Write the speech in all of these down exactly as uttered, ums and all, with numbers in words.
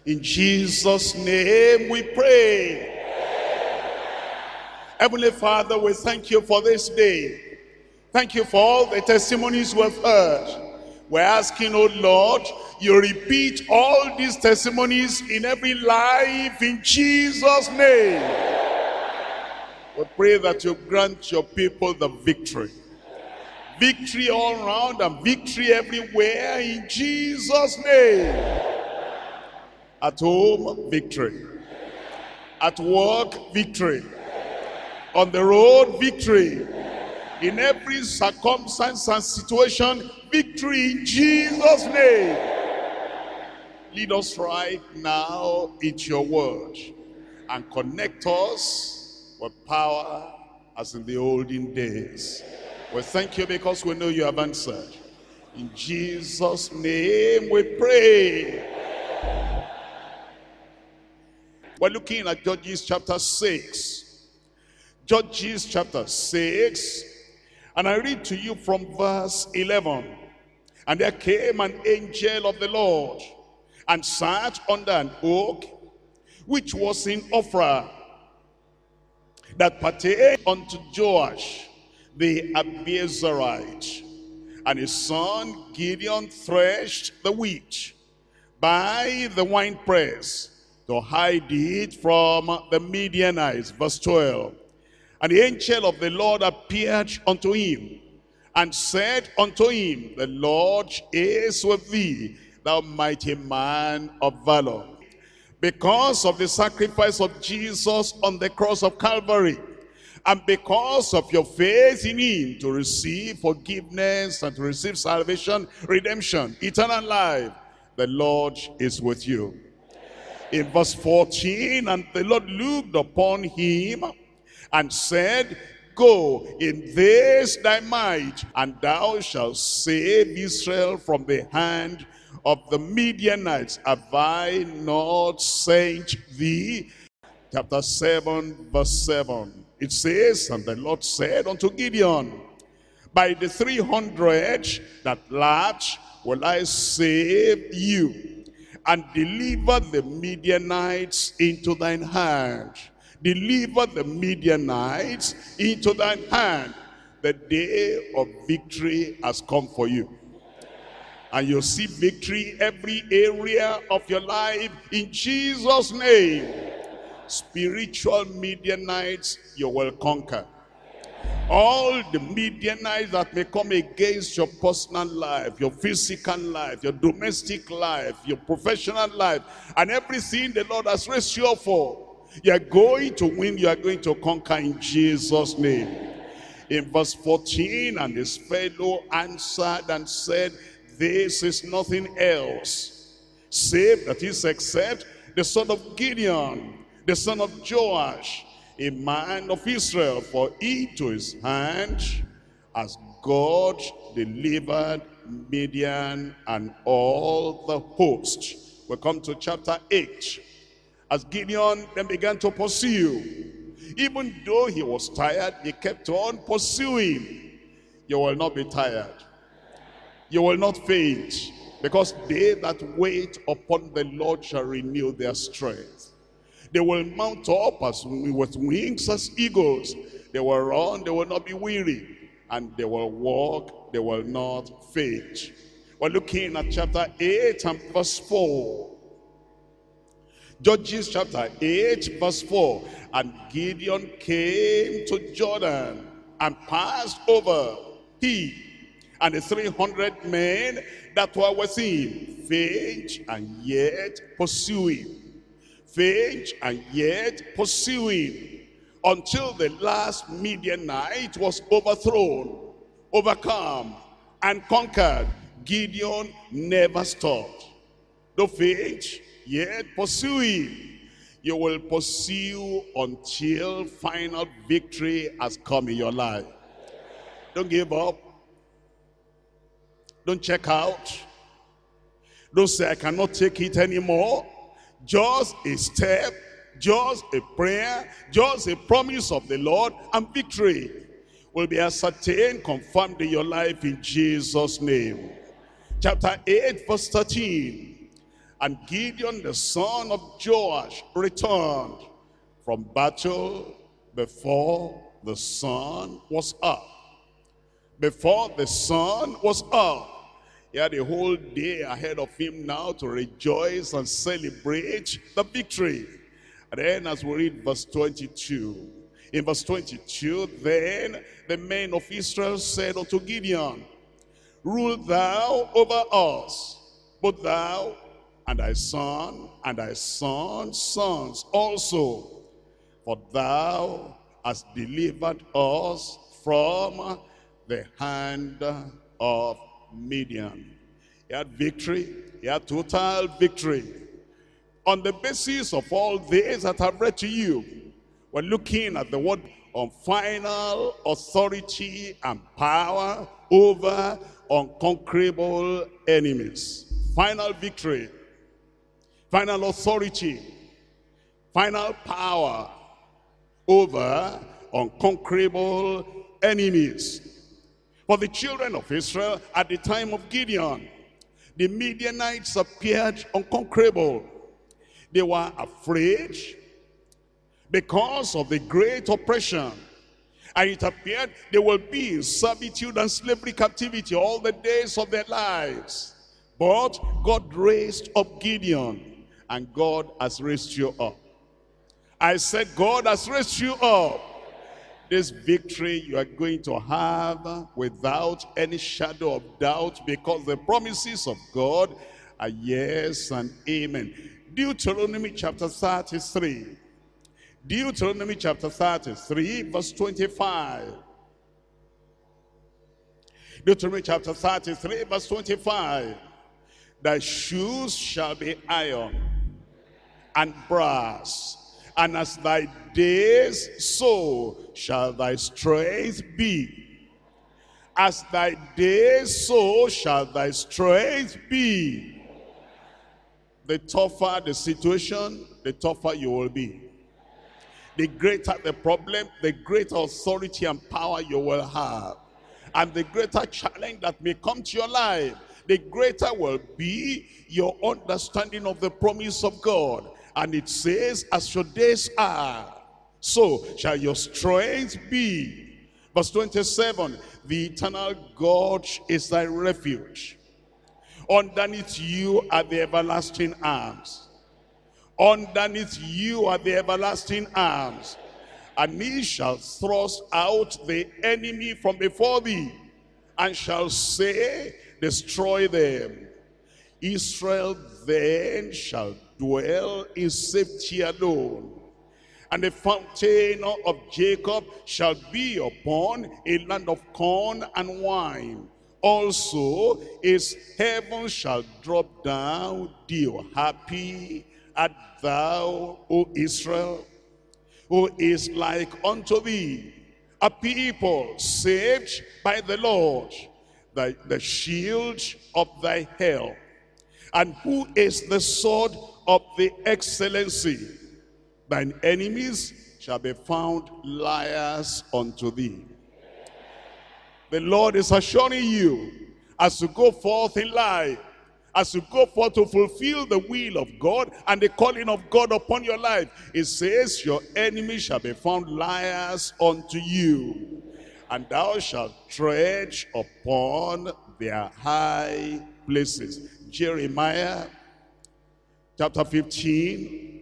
In Jesus' name we pray. Heavenly Father, we thank you for this day. Thank you for all the testimonies we've heard. We're asking, oh Lord, you repeat all these testimonies in every life in Jesus' name. We pray that you grant your people the victory. Victory all around and victory everywhere in Jesus' name. At home, victory. At work, victory. On the road, victory. In every circumstance and situation, victory in Jesus' name. Lead us right now into your word and connect us with power as in the olden days. We thank you because we know you have answered. In Jesus' name we pray. We're looking at Judges chapter six. Judges chapter six. And I read to you from verse eleven. And there came an angel of the Lord and sat under an oak, which was in Ophrah, that pertained unto Joash the Abiezrite. And his son Gideon threshed the wheat by the winepress to hide it from the Midianites. Verse twelve. And the angel of the Lord appeared unto him, and said unto him, the Lord is with thee, thou mighty man of valor. Because of the sacrifice of Jesus on the cross of Calvary, and because of your faith in him to receive forgiveness and to receive salvation, redemption, eternal life, the Lord is with you. In verse fourteen, and the Lord looked upon him and said, go in this thy might, and thou shalt save Israel from the hand of the Midianites. Have I not sent thee? Chapter seven, verse seven. It says, and the Lord said unto Gideon, by the three hundred that laughed will I save you, and deliver the Midianites into thine hand. Deliver the Midianites into thine hand. The day of victory has come for you. And you'll see victory every area of your life in Jesus' name. Spiritual Midianites you will conquer. All the Midianites that may come against your personal life, your physical life, your domestic life, your professional life, and everything the Lord has raised you up for, you are going to win, you are going to conquer in Jesus' name. In verse fourteen, and his fellow answered and said, this is nothing else, save that is except the son of Gideon, the son of Joash, a man of Israel, for into his hand has God delivered Midian and all the host. We come to chapter eight. As Gideon then began to pursue, even though he was tired, he kept on pursuing. You will not be tired. You will not faint, because they that wait upon the Lord shall renew their strength. They will mount up as with wings as eagles. They will run, they will not be weary, and they will walk, they will not faint. We're looking at chapter eight and verse four. Judges chapter eight, verse four. And Gideon came to Jordan and passed over, he and the three hundred men that were with him, faint and yet pursuing, faint and yet pursuing, until the last Midianite was overthrown, overcome, and conquered. Gideon never stopped. Don't faint, yet pursuing. You will pursue until final victory has come in your life. Don't give up. Don't check out. Don't say, I cannot take it anymore. Just a step, just a prayer, just a promise of the Lord, and victory will be ascertained, confirmed in your life in Jesus' name. Chapter eight, verse thirteen. And Gideon the son of Joash returned from battle before the sun was up. Before the sun was up. He had a whole day ahead of him now to rejoice and celebrate the victory. And then as we read verse twenty-two, in verse twenty-two, then the men of Israel said unto Gideon, rule thou over us, both thou and thy son and thy son's sons also, for thou hast delivered us from the hand of Midian. He had victory, he had total victory. On the basis of all this that I've read to you, we're looking at the word on final authority and power over unconquerable enemies. Final victory, final authority, final power over unconquerable enemies. For the children of Israel at the time of Gideon, the Midianites appeared unconquerable. They were afraid because of the great oppression. And it appeared they will be in servitude and slavery captivity all the days of their lives. But God raised up Gideon, and God has raised you up. I said, God has raised you up. This victory you are going to have without any shadow of doubt, because the promises of God are yes and amen. Deuteronomy chapter thirty-three. Deuteronomy chapter thirty-three, verse twenty-five. Deuteronomy chapter thirty-three, verse twenty-five. Thy shoes shall be iron and brass, and as thy days, so shall thy strength be. As thy days, so shall thy strength be. The tougher the situation, the tougher you will be. The greater the problem, the greater authority and power you will have. And the greater challenge that may come to your life, the greater will be your understanding of the promise of God. And it says, as your days are, so shall your strength be. Verse twenty-seven, the eternal God is thy refuge. Underneath you are the everlasting arms. Underneath you are the everlasting arms. And he shall thrust out the enemy from before thee, and shall say, destroy them. Israel then shall dwell in safety alone. And the fountain of Jacob shall be upon a land of corn and wine. Also his heaven shall drop down dew. Happy art thou, O Israel, who is like unto thee, a people saved by the Lord, the, the shield of thy help. And who is the sword of the excellency? Thine enemies shall be found liars unto thee. The Lord is assuring you, as you go forth in life, as you go forth to fulfill the will of God and the calling of God upon your life, it says, your enemies shall be found liars unto you, and thou shalt tread upon their high places. Jeremiah chapter fifteen.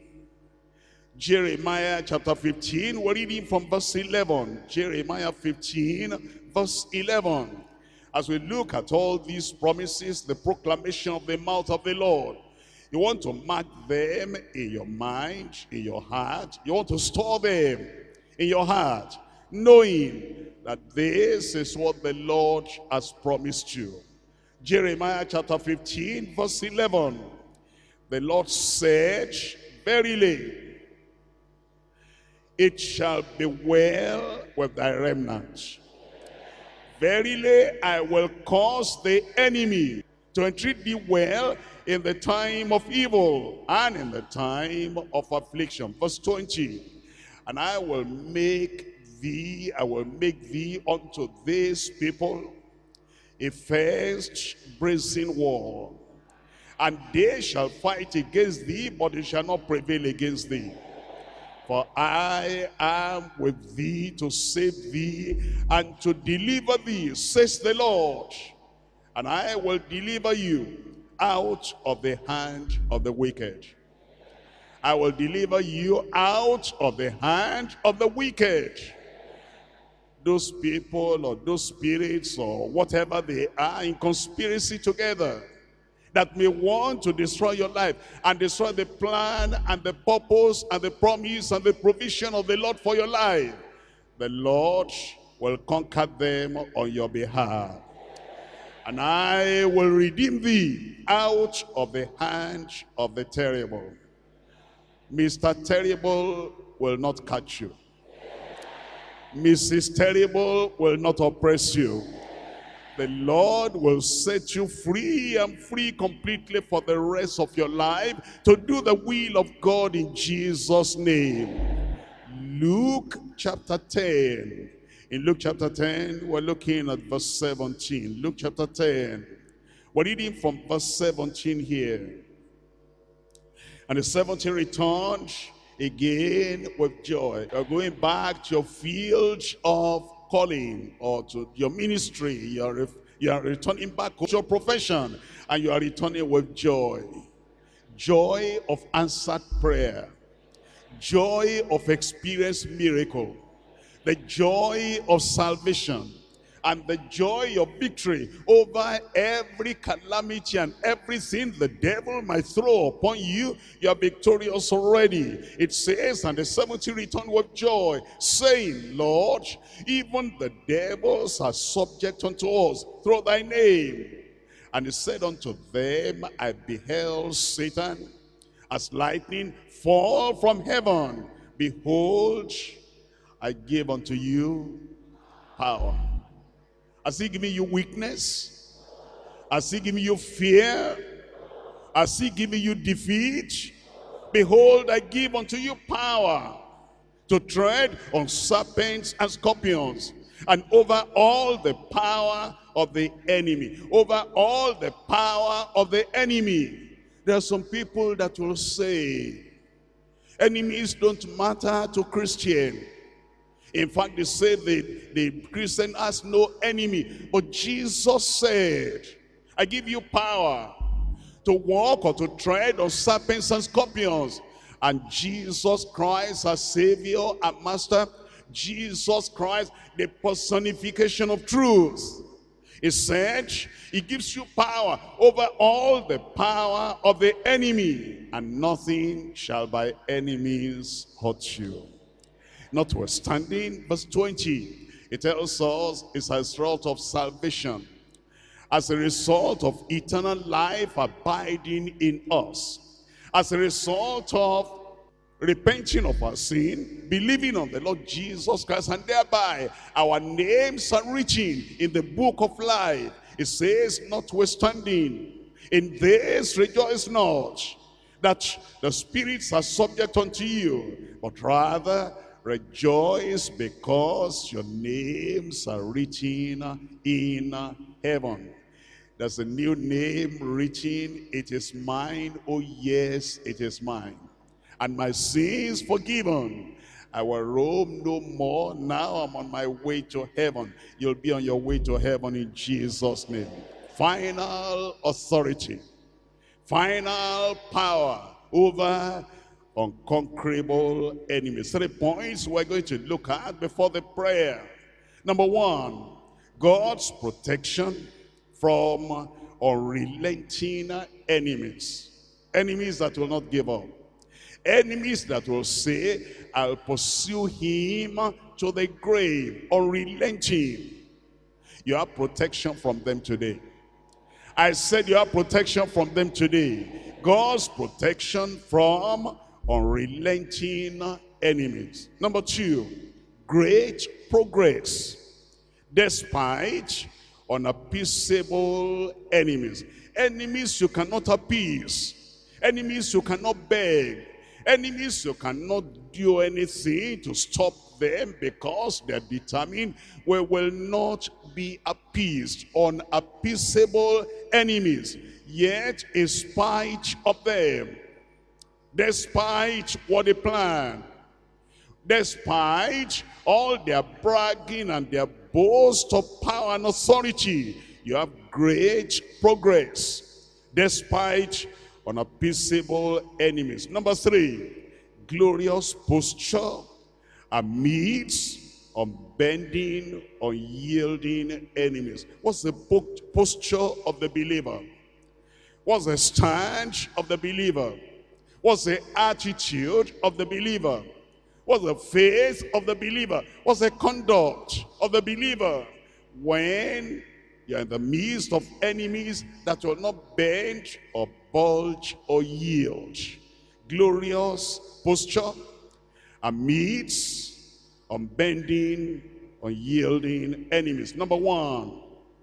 Jeremiah chapter fifteen, we're reading from verse eleven. Jeremiah fifteen, verse eleven. As we look at all these promises, the proclamation of the mouth of the Lord, you want to mark them in your mind, in your heart. You want to store them in your heart, knowing that this is what the Lord has promised you. Jeremiah chapter fifteen, verse eleven. The Lord said, verily, it shall be well with thy remnant. Verily, I will cause the enemy to entreat thee well in the time of evil and in the time of affliction. Verse twenty. And I will make thee, I will make thee unto this people a first brazen wall, And they shall fight against thee, but they shall not prevail against thee. For I am with thee to save thee and to deliver thee, says the Lord. And I will deliver you out of the hand of the wicked. I will deliver you out of the hand of the wicked. Those people or those spirits or whatever they are in conspiracy together that may want to destroy your life and destroy the plan and the purpose and the promise and the provision of the Lord for your life, the Lord will conquer them on your behalf. And I will redeem thee out of the hand of the terrible. Mister Terrible will not catch you. Missus Terrible will not oppress you. The Lord will set you free and free completely for the rest of your life to do the will of God in Jesus' name. Luke chapter ten. In Luke chapter ten, we're looking at verse seventeen. Luke chapter ten. We're reading from verse seventeen here. And the seventeen returned again with joy. You're going back to your field of calling or to your ministry. You're, you are returning back to your profession and you are returning with joy. Joy of answered prayer. Joy of experienced miracle. The joy of salvation. And the joy of victory over every calamity and everything the devil might throw upon you. You are victorious already. It says, and the seventy returned with joy, saying, Lord, even the devils are subject unto us through thy name. And he said unto them, I beheld Satan as lightning fall from heaven. Behold, I give unto you power. Has he given you weakness? Has he given you fear? Has he given you defeat? Behold, I give unto you power to tread on serpents and scorpions, and over all the power of the enemy. Over all the power of the enemy. There are some people that will say, enemies don't matter to Christians. In fact, they say that the Christian has no enemy. But Jesus said, I give you power to walk or to tread on serpents and scorpions. And Jesus Christ, our Savior and Master, Jesus Christ, the personification of truth. He said, he gives you power over all the power of the enemy, and nothing shall by enemies hurt you. Notwithstanding, verse twenty, it tells us it's as a result of salvation, as a result of eternal life abiding in us, as a result of repenting of our sin, believing on the Lord Jesus Christ, and thereby our names are written in the book of life. It says, notwithstanding, in this rejoice not, that the spirits are subject unto you, but rather rejoice because your names are written in heaven. There's a new name written. It is mine. Oh yes, it is mine. And my sins forgiven. I will roam no more. Now I'm on my way to heaven. You'll be on your way to heaven in Jesus' name. Final authority. Final power over unconquerable enemies. Three points we're going to look at before the prayer. Number one, God's protection from unrelenting enemies. Enemies that will not give up. Enemies that will say, I'll pursue him to the grave, unrelenting. You have protection from them today. I said you have protection from them today. God's protection from unrelenting enemies. Number two, great progress despite unappeasable enemies. Enemies you cannot appease. Enemies you cannot beg. Enemies you cannot do anything to stop them because they are determined we will not be appeased. Unappeasable enemies. Yet in spite of them, despite what they plan, despite all their bragging and their boast of power and authority, you have great progress, despite unappeasable enemies. Number three, glorious posture amidst unbending, unyielding enemies. What's the posture of the believer? What's the stand of the believer? What's the attitude of the believer? What's the faith of the believer? What's the conduct of the believer when you're in the midst of enemies that will not bend or bulge or yield? Glorious posture amidst unbending, unyielding enemies. Number one,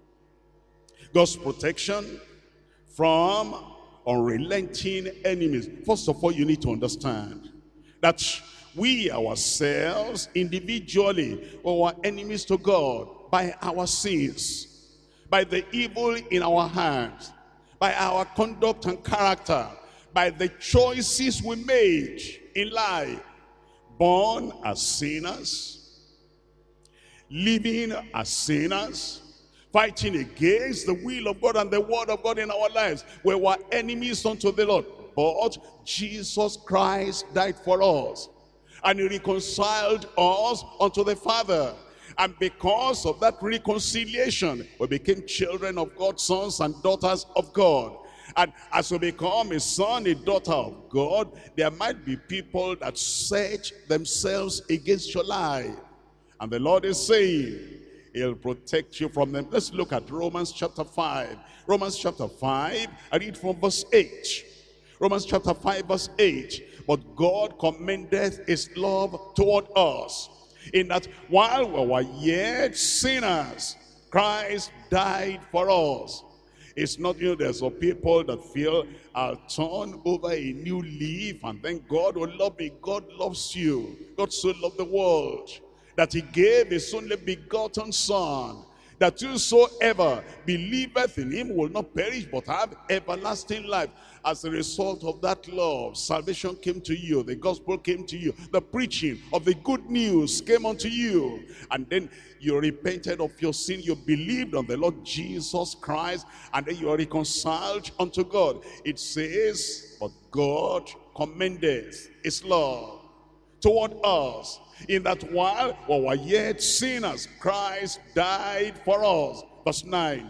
God's protection from unrelenting enemies. First of all, you need to understand that we ourselves individually are enemies to God by our sins, by the evil in our hands, by our conduct and character, by the choices we made in life. Born as sinners, living as sinners, fighting against the will of God and the word of God in our lives. We were enemies unto the Lord, but Jesus Christ died for us, and he reconciled us unto the Father. And because of that reconciliation, we became children of God, sons and daughters of God. And as we become a son, a daughter of God, there might be people that set themselves against your life. And the Lord is saying, he'll protect you from them. Let's look at Romans chapter five. Romans chapter five, I read from verse eight. Romans chapter five, verse eight. But God commendeth his love toward us, in that while we were yet sinners, Christ died for us. It's not, you know, there's some people that feel, I'll turn over a new leaf and then God will love me. God loves you. God so loved the world that he gave his only begotten Son, that whosoever believeth in him will not perish but have everlasting life. As a result of that love, salvation came to you, the gospel came to you, the preaching of the good news came unto you, and then you repented of your sin, you believed on the Lord Jesus Christ, and then you are reconciled unto God. It says, but God commendeth his love toward us, in that while we were yet sinners, Christ died for us. Verse nine,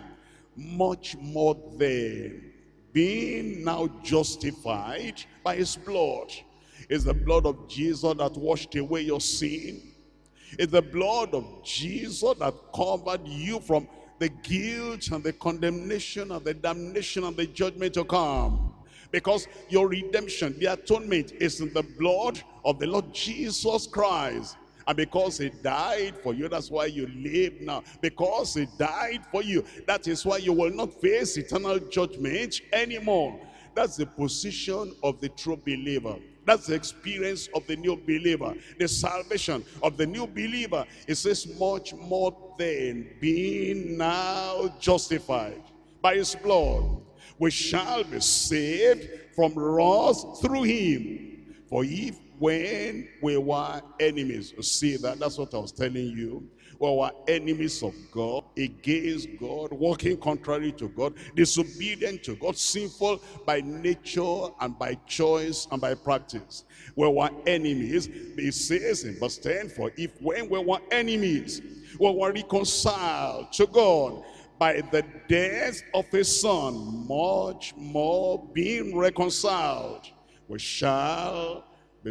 much more then, being now justified by his blood. It's the blood of Jesus that washed away your sin. It's the blood of Jesus that covered you from the guilt and the condemnation and the damnation and the judgment to come. Because your redemption, the atonement, is in the blood of the Lord Jesus Christ. And because he died for you, that's why you live now. Because he died for you, that is why you will not face eternal judgment anymore. That's the position of the true believer. That's the experience of the new believer. The salvation of the new believer. It says, much more than being now justified by his blood, we shall be saved from wrath through him. For if when we were enemies, see that, that's what I was telling you. We were enemies of God, against God, walking contrary to God, disobedient to God, sinful by nature and by choice and by practice. We were enemies. It says in verse ten, for if when we were enemies, we were reconciled to God by the death of his Son, much more being reconciled, we shall be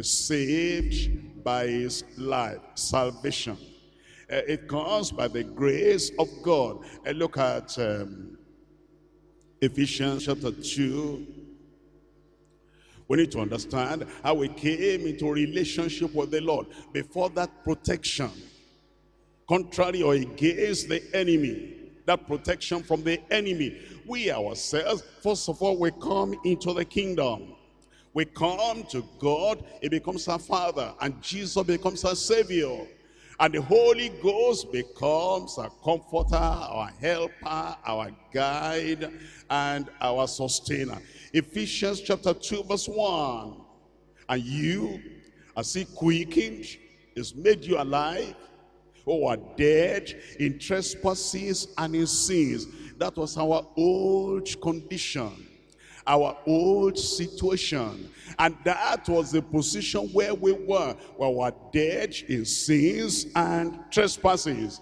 saved by his life. Salvation. Uh, it comes by the grace of God. Uh, look at um, Ephesians chapter two. We need to understand how we came into a relationship with the Lord. Before that protection, contrary or against the enemy, that protection from the enemy, we ourselves, first of all, we come into the kingdom. We come to God, he becomes our Father, and Jesus becomes our Savior. And the Holy Ghost becomes our comforter, our helper, our guide, and our sustainer. Ephesians chapter two verse one. And you, as he quickened, is made you alive, who are dead in trespasses and in sins. That was our old condition, our old situation. And that was the position where we were. We were dead in sins and trespasses,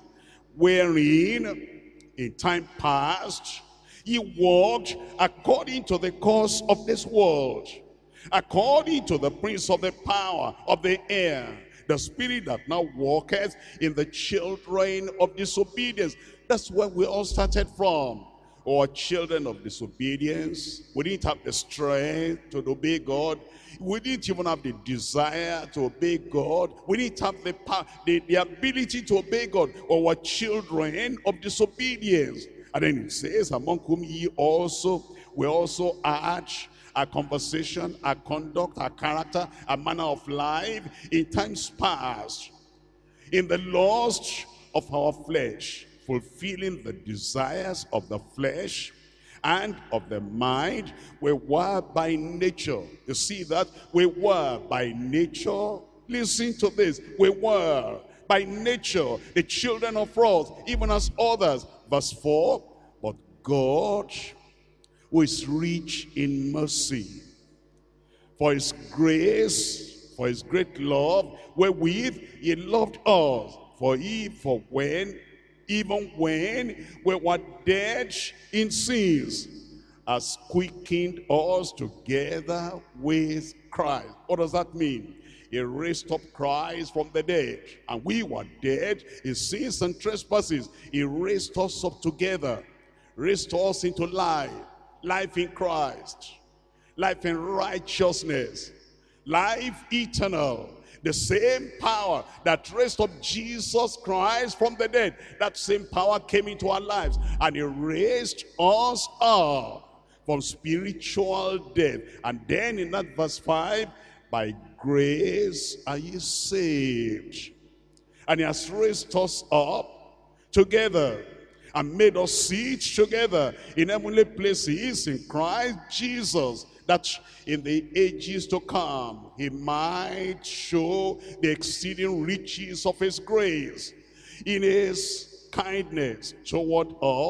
wherein in time past ye walked according to the course of this world, according to the prince of the power of the air, the spirit that now walketh in the children of disobedience. That's where we all started from. Or children of disobedience. We didn't have the strength to obey God. We didn't even have the desire to obey God. We didn't have the power, the, the ability to obey God. Or were children of disobedience. And then it says, among whom ye also, we also had our conversation, our conduct, our character, our manner of life in times past, in the lust of our flesh, fulfilling the desires of the flesh and of the mind. We were by nature, you see that? We were by nature, listen to this, we were by nature the children of wrath, even as others. Verse four, but God, who is rich in mercy, for his grace, for his great love, wherewith he loved us, for he, for when, even when we were dead in sins, has quickened us together with Christ. What does that mean? He raised up Christ from the dead, and we were dead in sins and trespasses. He raised us up together, raised us into life, life in Christ, life in righteousness, life eternal. The same power that raised up Jesus Christ from the dead, that same power came into our lives, and he raised us up from spiritual death. And then in that verse five, by grace are ye saved. And he has raised us up together and made us sit together in heavenly places in Christ Jesus, that in the ages to come he might show the exceeding riches of his grace in his kindness toward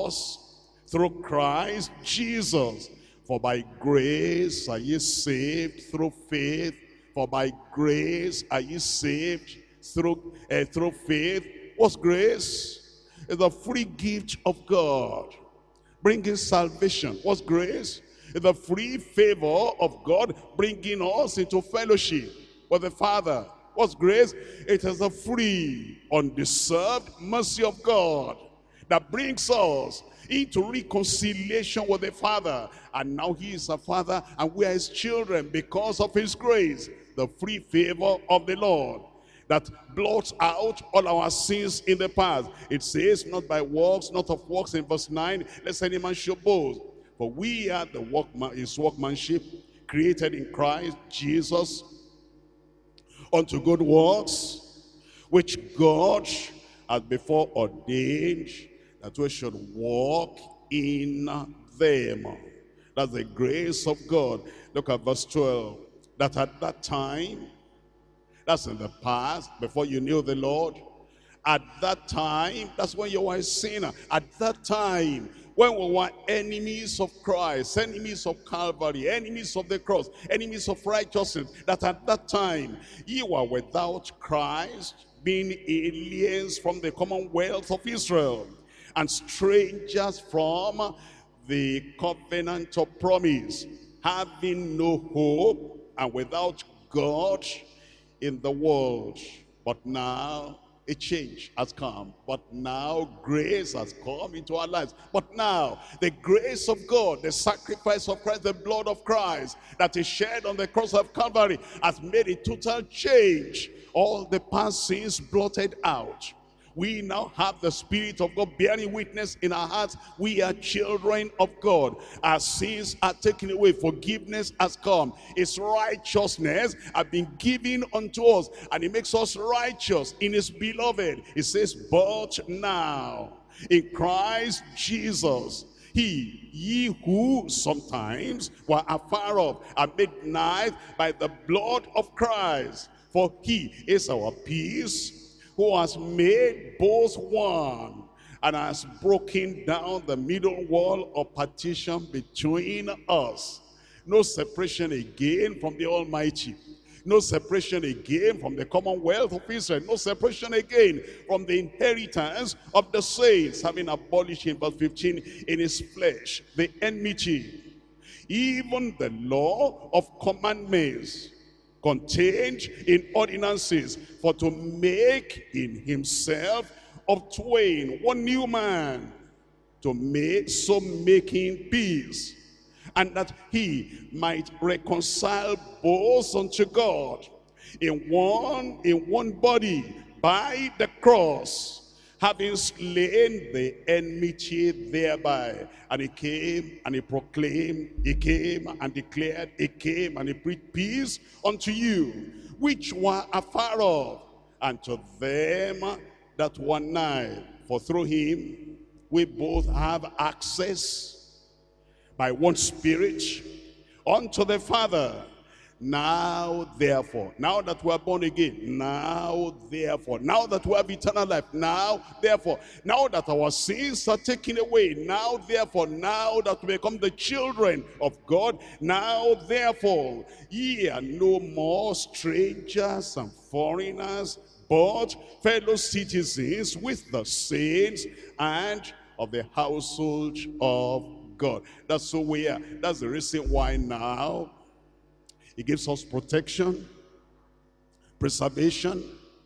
us through Christ Jesus. For by grace are ye saved through faith. For by grace are ye saved through, uh, through faith. What's grace? It's the free gift of God, bringing salvation. What's grace? It's the free favor of God, bringing us into fellowship with the Father. What's grace? It is the free, undeserved mercy of God that brings us into reconciliation with the Father. And now he is a Father, and we are his children because of his grace. The free favor of the Lord that blots out all our sins in the past. It says, not by works, not of works in verse nine, lest any man should boast. For we are the workman, his workmanship, created in Christ Jesus unto good works, which God has before ordained that we should walk in them. That's the grace of God. Look at verse twelve. That at that time, that's in the past, before you knew the Lord, at that time, that's when you were a sinner. At that time, when we were enemies of Christ, enemies of Calvary, enemies of the cross, enemies of righteousness, that at that time, you were without Christ, being aliens from the commonwealth of Israel, and strangers from the covenant of promise, having no hope and without God in the world. But now a change has come. But now grace has come into our lives. But now the grace of God, the sacrifice of Christ, the blood of Christ that is shed on the cross of Calvary has made a total change. All the past sins blotted out, We now have the Spirit of God bearing witness in our hearts. We are children of God. Our sins are taken away. Forgiveness has come. His righteousness has been given unto us. And he makes us righteous in his beloved. It says, but now in Christ Jesus, he, ye who sometimes were afar off, are made nigh by the blood of Christ. For he is our peace, who has made both one, and has broken down the middle wall of partition between us. No separation again from the Almighty. No separation again from the commonwealth of Israel. No separation again from the inheritance of the saints, having abolished in verse fifteen in his flesh the enmity, even the law of commandments contained in ordinances, for to make in himself of twain one new man, to make, so making peace, and that he might reconcile both unto God in one in one body by the cross, having slain the enmity thereby. And he came and he proclaimed, he came and declared, he came and he preached peace unto you which were afar off, and to them that were nigh. For through him we both have access by one Spirit unto the Father. Now therefore, now that we are born again, now therefore, now that we have eternal life, now therefore, now that our sins are taken away, now therefore, now that we become the children of God, now therefore, ye are no more strangers and foreigners, but fellow citizens with the saints and of the household of God. That's who we are. That's the reason why now he gives us protection, preservation.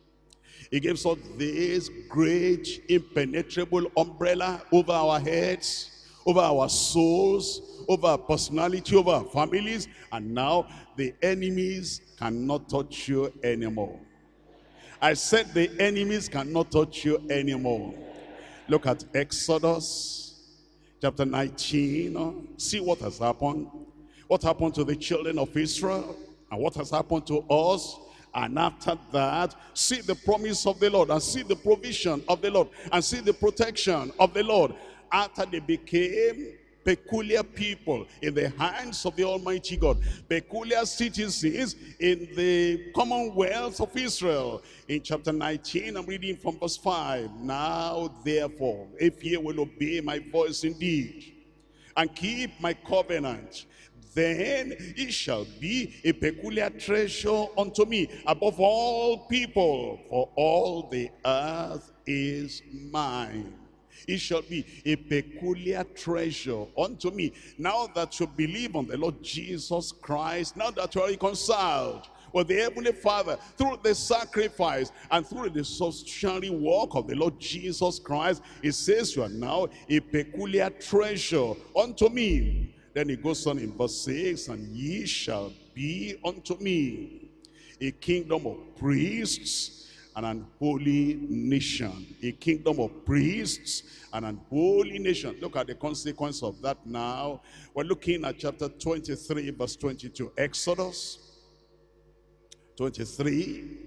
He gives us this great impenetrable umbrella over our heads, over our souls, over our personality, over our families. And now the enemies cannot touch you anymore. I said the enemies cannot touch you anymore. Look at Exodus chapter nineteen. See what has happened. What happened to the children of Israel, and what has happened to us. And after that, see the promise of the Lord, and see the provision of the Lord, and see the protection of the Lord. After they became peculiar people in the hands of the Almighty God, peculiar citizens in the commonwealth of Israel. In chapter nineteen, I'm reading from verse five. Now therefore, if ye will obey my voice indeed, and keep my covenant, then it shall be a peculiar treasure unto me above all people, for all the earth is mine. It shall be a peculiar treasure unto me. Now that you believe on the Lord Jesus Christ, now that you are reconciled with the Heavenly Father through the sacrifice and through the substitutionary work of the Lord Jesus Christ, it says you are now a peculiar treasure unto me. Then it goes on in verse six, and ye shall be unto me a kingdom of priests and an holy nation. A kingdom of priests and an holy nation. Look at the consequence of that now. We're looking at chapter twenty-three, verse twenty-two. Exodus twenty-three.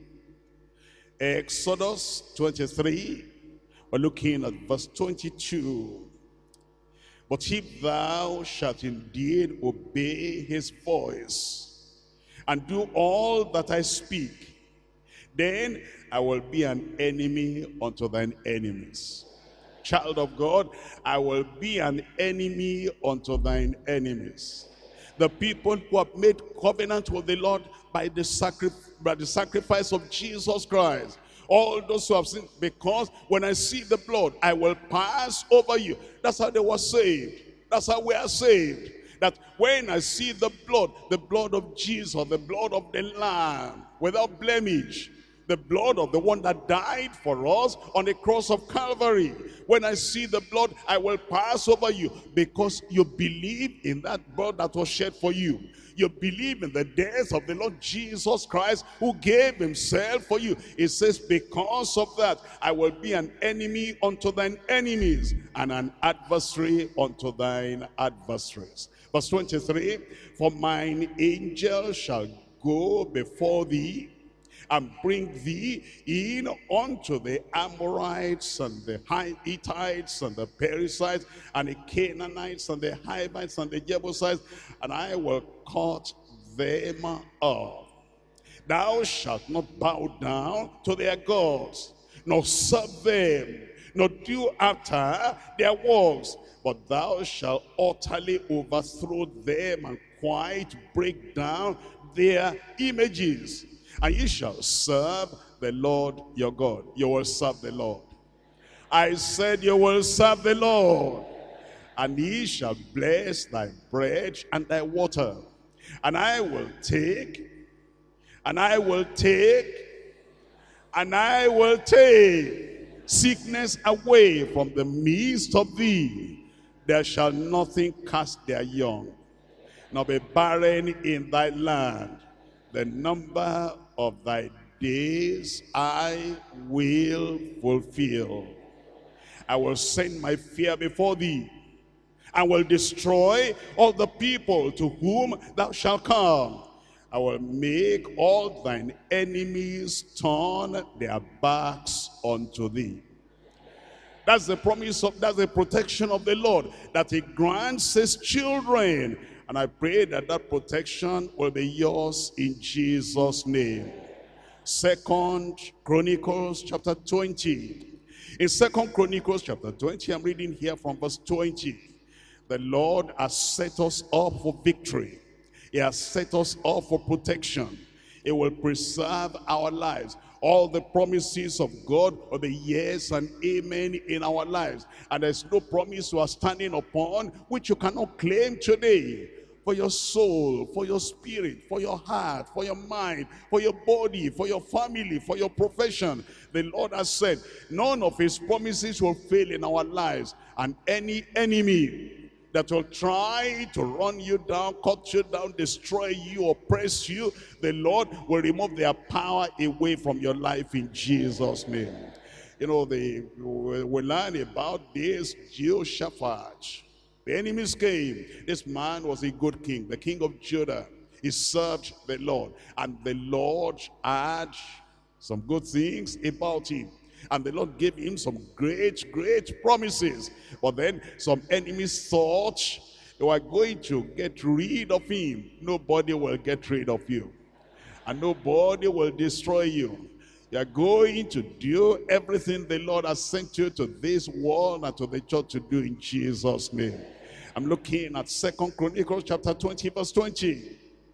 Exodus twenty-three. We're looking at verse twenty-two. But if thou shalt indeed obey his voice, and do all that I speak, then I will be an enemy unto thine enemies. Child of God, I will be an enemy unto thine enemies. The people who have made covenant with the Lord by the, sacri by the sacrifice of Jesus Christ. All those who have sinned, because when I see the blood, I will pass over you. That's how they were saved. That's how we are saved. That when I see the blood, the blood of Jesus, the blood of the Lamb, without blemish, The blood of the one that died for us on the cross of Calvary. When I see the blood, I will pass over you, because you believe in that blood that was shed for you. You believe in the death of the Lord Jesus Christ, who gave himself for you. It says, because of that, I will be an enemy unto thine enemies, and an adversary unto thine adversaries. Verse twenty-three, for mine angel shall go before thee, and bring thee in unto the Amorites, and the Hittites, and the Perizzites, and the Canaanites, and the Hivites, and the Jebusites, and I will cut them off. Thou shalt not bow down to their gods, nor serve them, nor do after their works, but thou shalt utterly overthrow them, and quite break down their images. And ye shall serve the Lord your God. You will serve the Lord. I said you will serve the Lord. And he shall bless thy bread and thy water. And I will take, and I will take, and I will take sickness away from the midst of thee. There shall nothing cast their young, nor be barren in thy land. The number of thy days I will fulfill. I will send my fear before thee, and will destroy all the people to whom thou shalt come. I will make all thine enemies turn their backs unto thee. That's the promise of, that's the protection of the Lord, that he grants his children. And I pray that that protection will be yours in Jesus' name. Second Chronicles chapter twenty. In Second Chronicles chapter twenty, I'm reading here from verse twenty. The Lord has set us up for victory. He has set us up for protection. He will preserve our lives. All the promises of God are the yes and amen in our lives. And there's no promise you are standing upon which you cannot claim today. For your soul, for your spirit, for your heart, for your mind, for your body, for your family, for your profession. The Lord has said, none of his promises will fail in our lives. And any enemy that will try to run you down, cut you down, destroy you, oppress you, the Lord will remove their power away from your life in Jesus' name. You know, they, we learn about this Jehoshaphat. The enemies came. This man was a good king, the king of Judah. He served the Lord, and the Lord had some good things about him. And the Lord gave him some great, great promises. But then some enemies thought they were going to get rid of him. Nobody will get rid of you. And nobody will destroy you. You are going to do everything the Lord has sent you to this world and to the church to do in Jesus' name. I'm looking at Second Chronicles chapter twenty, verse twenty.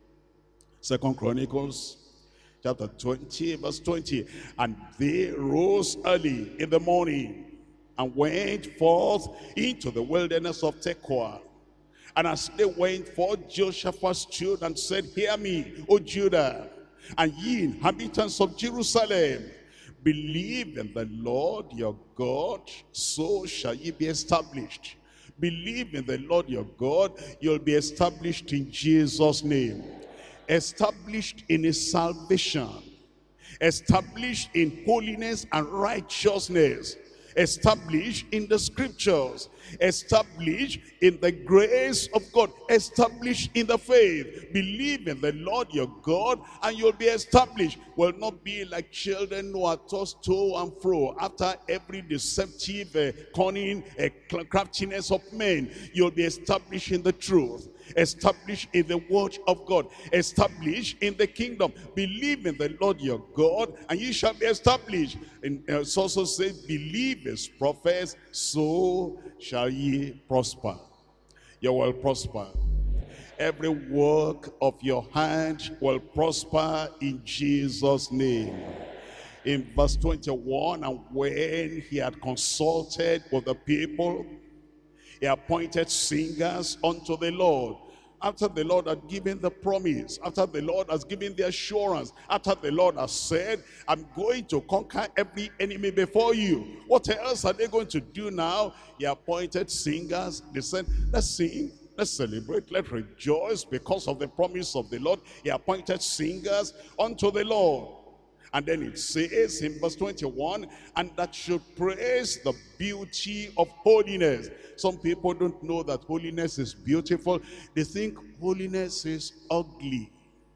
Second Chronicles chapter twenty, verse twenty. And they rose early in the morning and went forth into the wilderness of Tekoa. And as they went forth, Jehoshaphat stood and said, hear me, O Judah, and ye inhabitants of Jerusalem. Believe in the Lord your God, so shall ye be established. Believe in the Lord your God, you'll be established in Jesus' name. Established in his salvation. Established in holiness and righteousness. Established in the scriptures. Established in the grace of God. Established in the faith. Believe in the Lord your God and you'll be established. Will not be like children who are tossed to and fro after every deceptive, uh, cunning, uh, craftiness of men. You'll be established in the truth. Established in the word of God, established in the kingdom. Believe in the Lord your God and ye shall be established. And it also says, believe his prophets, so shall ye prosper. You will prosper. Every work of your hand will prosper in Jesus' name. In verse twenty-one, and when he had consulted with the people, he appointed singers unto the Lord, after the Lord had given the promise, after the Lord has given the assurance, after the Lord has said, I'm going to conquer every enemy before you, what else are they going to do now? He appointed singers. They said, let's sing, let's celebrate, let's rejoice because of the promise of the Lord. He appointed singers unto the Lord. And then it says in verse twenty-one, and that should praise the beauty of holiness. Some people don't know that holiness is beautiful. They think holiness is ugly.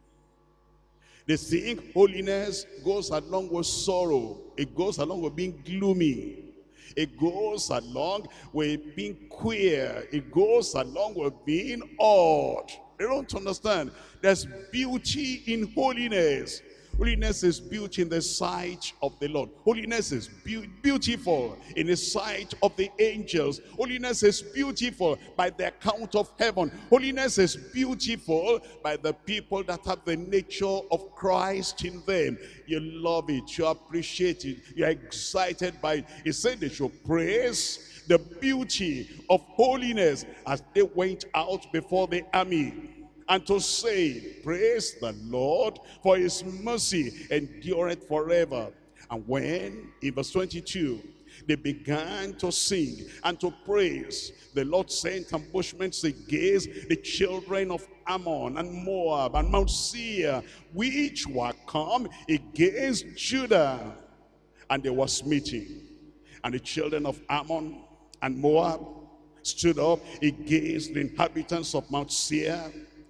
They think holiness goes along with sorrow. It goes along with being gloomy. It goes along with being queer. It goes along with being odd. They don't understand. There's beauty in holiness. Holiness is beauty in the sight of the Lord. Holiness is be beautiful in the sight of the angels. Holiness is beautiful by the account of heaven. Holiness is beautiful by the people that have the nature of Christ in them. You love it, you appreciate it, you're excited by it. He said they should praise the beauty of holiness as they went out before the army. And to say, praise the Lord, for his mercy endureth forever. And when, in verse twenty-two, they began to sing and to praise, the Lord sent ambushments against the children of Ammon and Moab and Mount Seir, which were come against Judah. And they were smitten. And the children of Ammon and Moab stood up against the inhabitants of Mount Seir,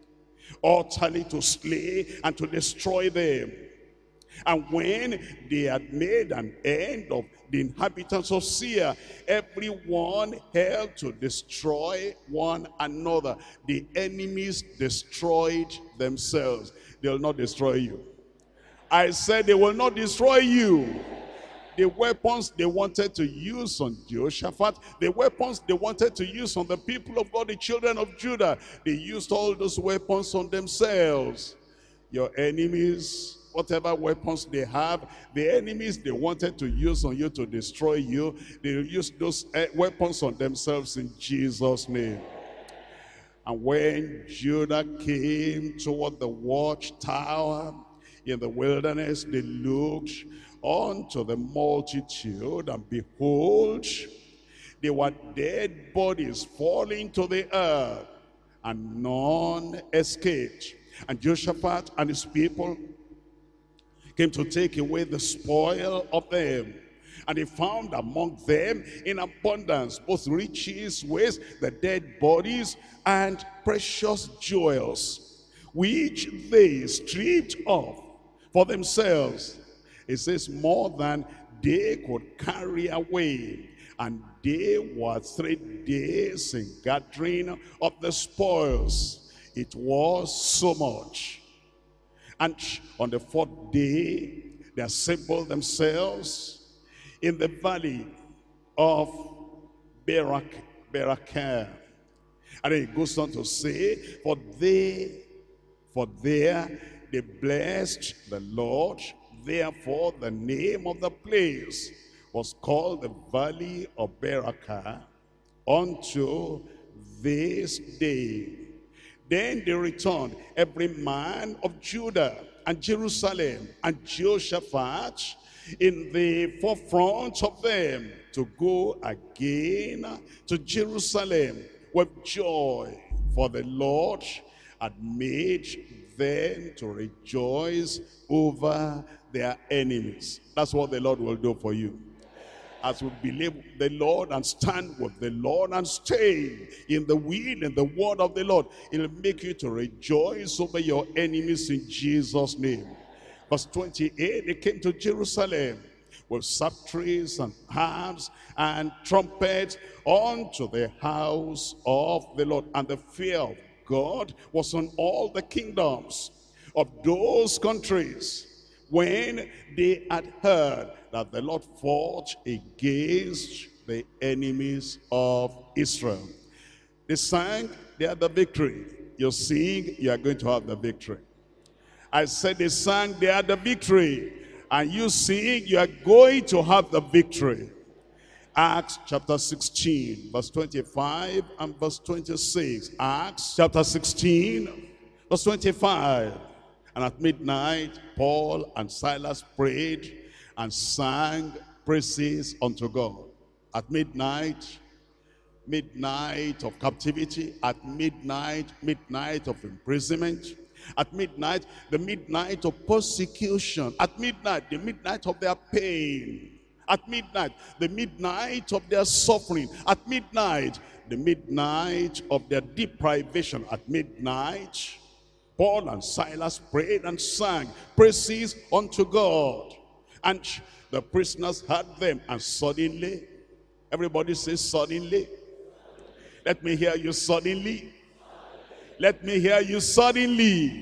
utterly to slay and to destroy them. And when they had made an end of the inhabitants of Seir, everyone held to destroy one another. The enemies destroyed themselves. They will not destroy you. I said they will not destroy you. The weapons they wanted to use on Jehoshaphat, the weapons they wanted to use on the people of God, the children of Judah, they used all those weapons on themselves. Your enemies, whatever weapons they have, the enemies they wanted to use on you to destroy you, they used those weapons on themselves in Jesus' name. And when Judah came toward the watchtower in the wilderness, they looked unto the multitude, and behold, they were dead bodies falling to the earth, and none escaped. And Jehoshaphat and his people came to take away the spoil of them. And they found among them in abundance both riches with the dead bodies and precious jewels, which they stripped off for themselves. It says more than they could carry away. And they were three days in gathering of the spoils. It was so much. And on the fourth day, they assembled themselves in the valley of Barak, Barakah. And then it goes on to say, for they, for there they blessed the Lord. Therefore, the name of the place was called the Valley of Barakah unto this day. Then they returned, every man of Judah and Jerusalem and Jehoshaphat in the forefront of them, to go again to Jerusalem with joy, for the Lord had made them to rejoice over their enemies. That's what the Lord will do for you. As we believe the Lord and stand with the Lord and stay in the will and the word of the Lord, it will make you to rejoice over your enemies in Jesus' name. Verse twenty-eight, they came to Jerusalem with psalteries and harps and trumpets unto the house of the Lord. And the fear of God was on all the kingdoms of those countries, when they had heard that the Lord fought against the enemies of Israel. They sang, they had the victory. You sing, you are going to have the victory. I said they sang, they had the victory. And you sing, you are going to have the victory. Acts chapter sixteen, verse twenty-five and verse twenty-six. Acts chapter sixteen, verse twenty-five. And at midnight, Paul and Silas prayed and sang praises unto God. At midnight, midnight of captivity, at midnight, midnight of imprisonment, at midnight, the midnight of persecution, at midnight, the midnight of their pain, at midnight, the midnight of their suffering, at midnight, the midnight of their deprivation, at midnight, Paul and Silas prayed and sang praises unto God. And the prisoners heard them, and suddenly, everybody says suddenly. Let me hear you suddenly. Let me hear you suddenly.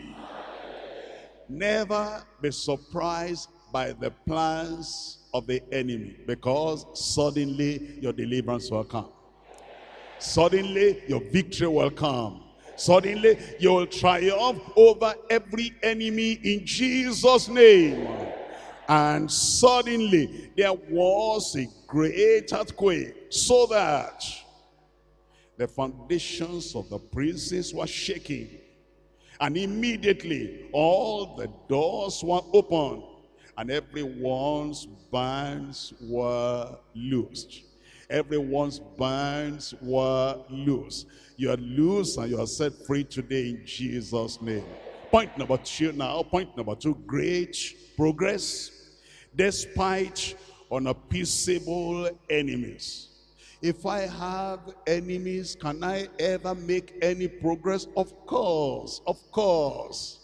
Never be surprised by the plans of the enemy, because suddenly your deliverance will come. Suddenly your victory will come. Suddenly you will triumph over every enemy in Jesus' name. And suddenly there was a great earthquake, so that the foundations of the prisons were shaking. And immediately all the doors were opened, and everyone's bands were loosed. Everyone's bands were loose. You are loose and you are set free today in Jesus' name. Point number two now. Point number two, great progress despite unappeasable enemies. If I have enemies, can I ever make any progress? Of course, of course.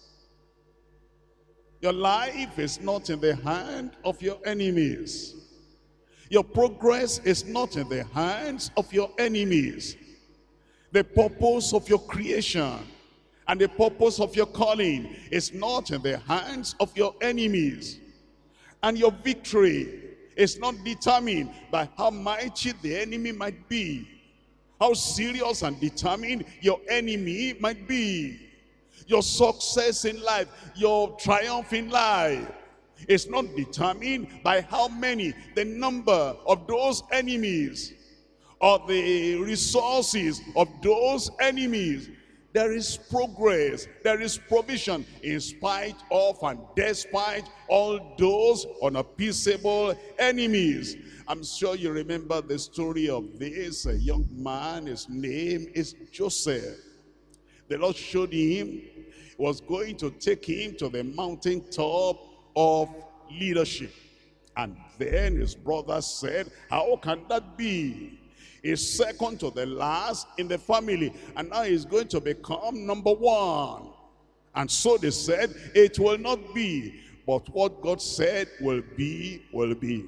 Your life is not in the hand of your enemies. Your progress is not in the hands of your enemies. The purpose of your creation and the purpose of your calling is not in the hands of your enemies. And your victory is not determined by how mighty the enemy might be, how serious and determined your enemy might be. Your success in life, your triumph in life is not determined by how many, the number of those enemies, or the resources of those enemies. There is progress, there is provision in spite of and despite all those unappeasable enemies. I'm sure you remember the story of this a young man. His name is Joseph. The Lord showed him he was going to take him to the mountaintop of leadership. And then his brother said, how can that be? He's second to the last in the family, and now he's going to become number one. And so they said, it will not be. But what God said will be, will be.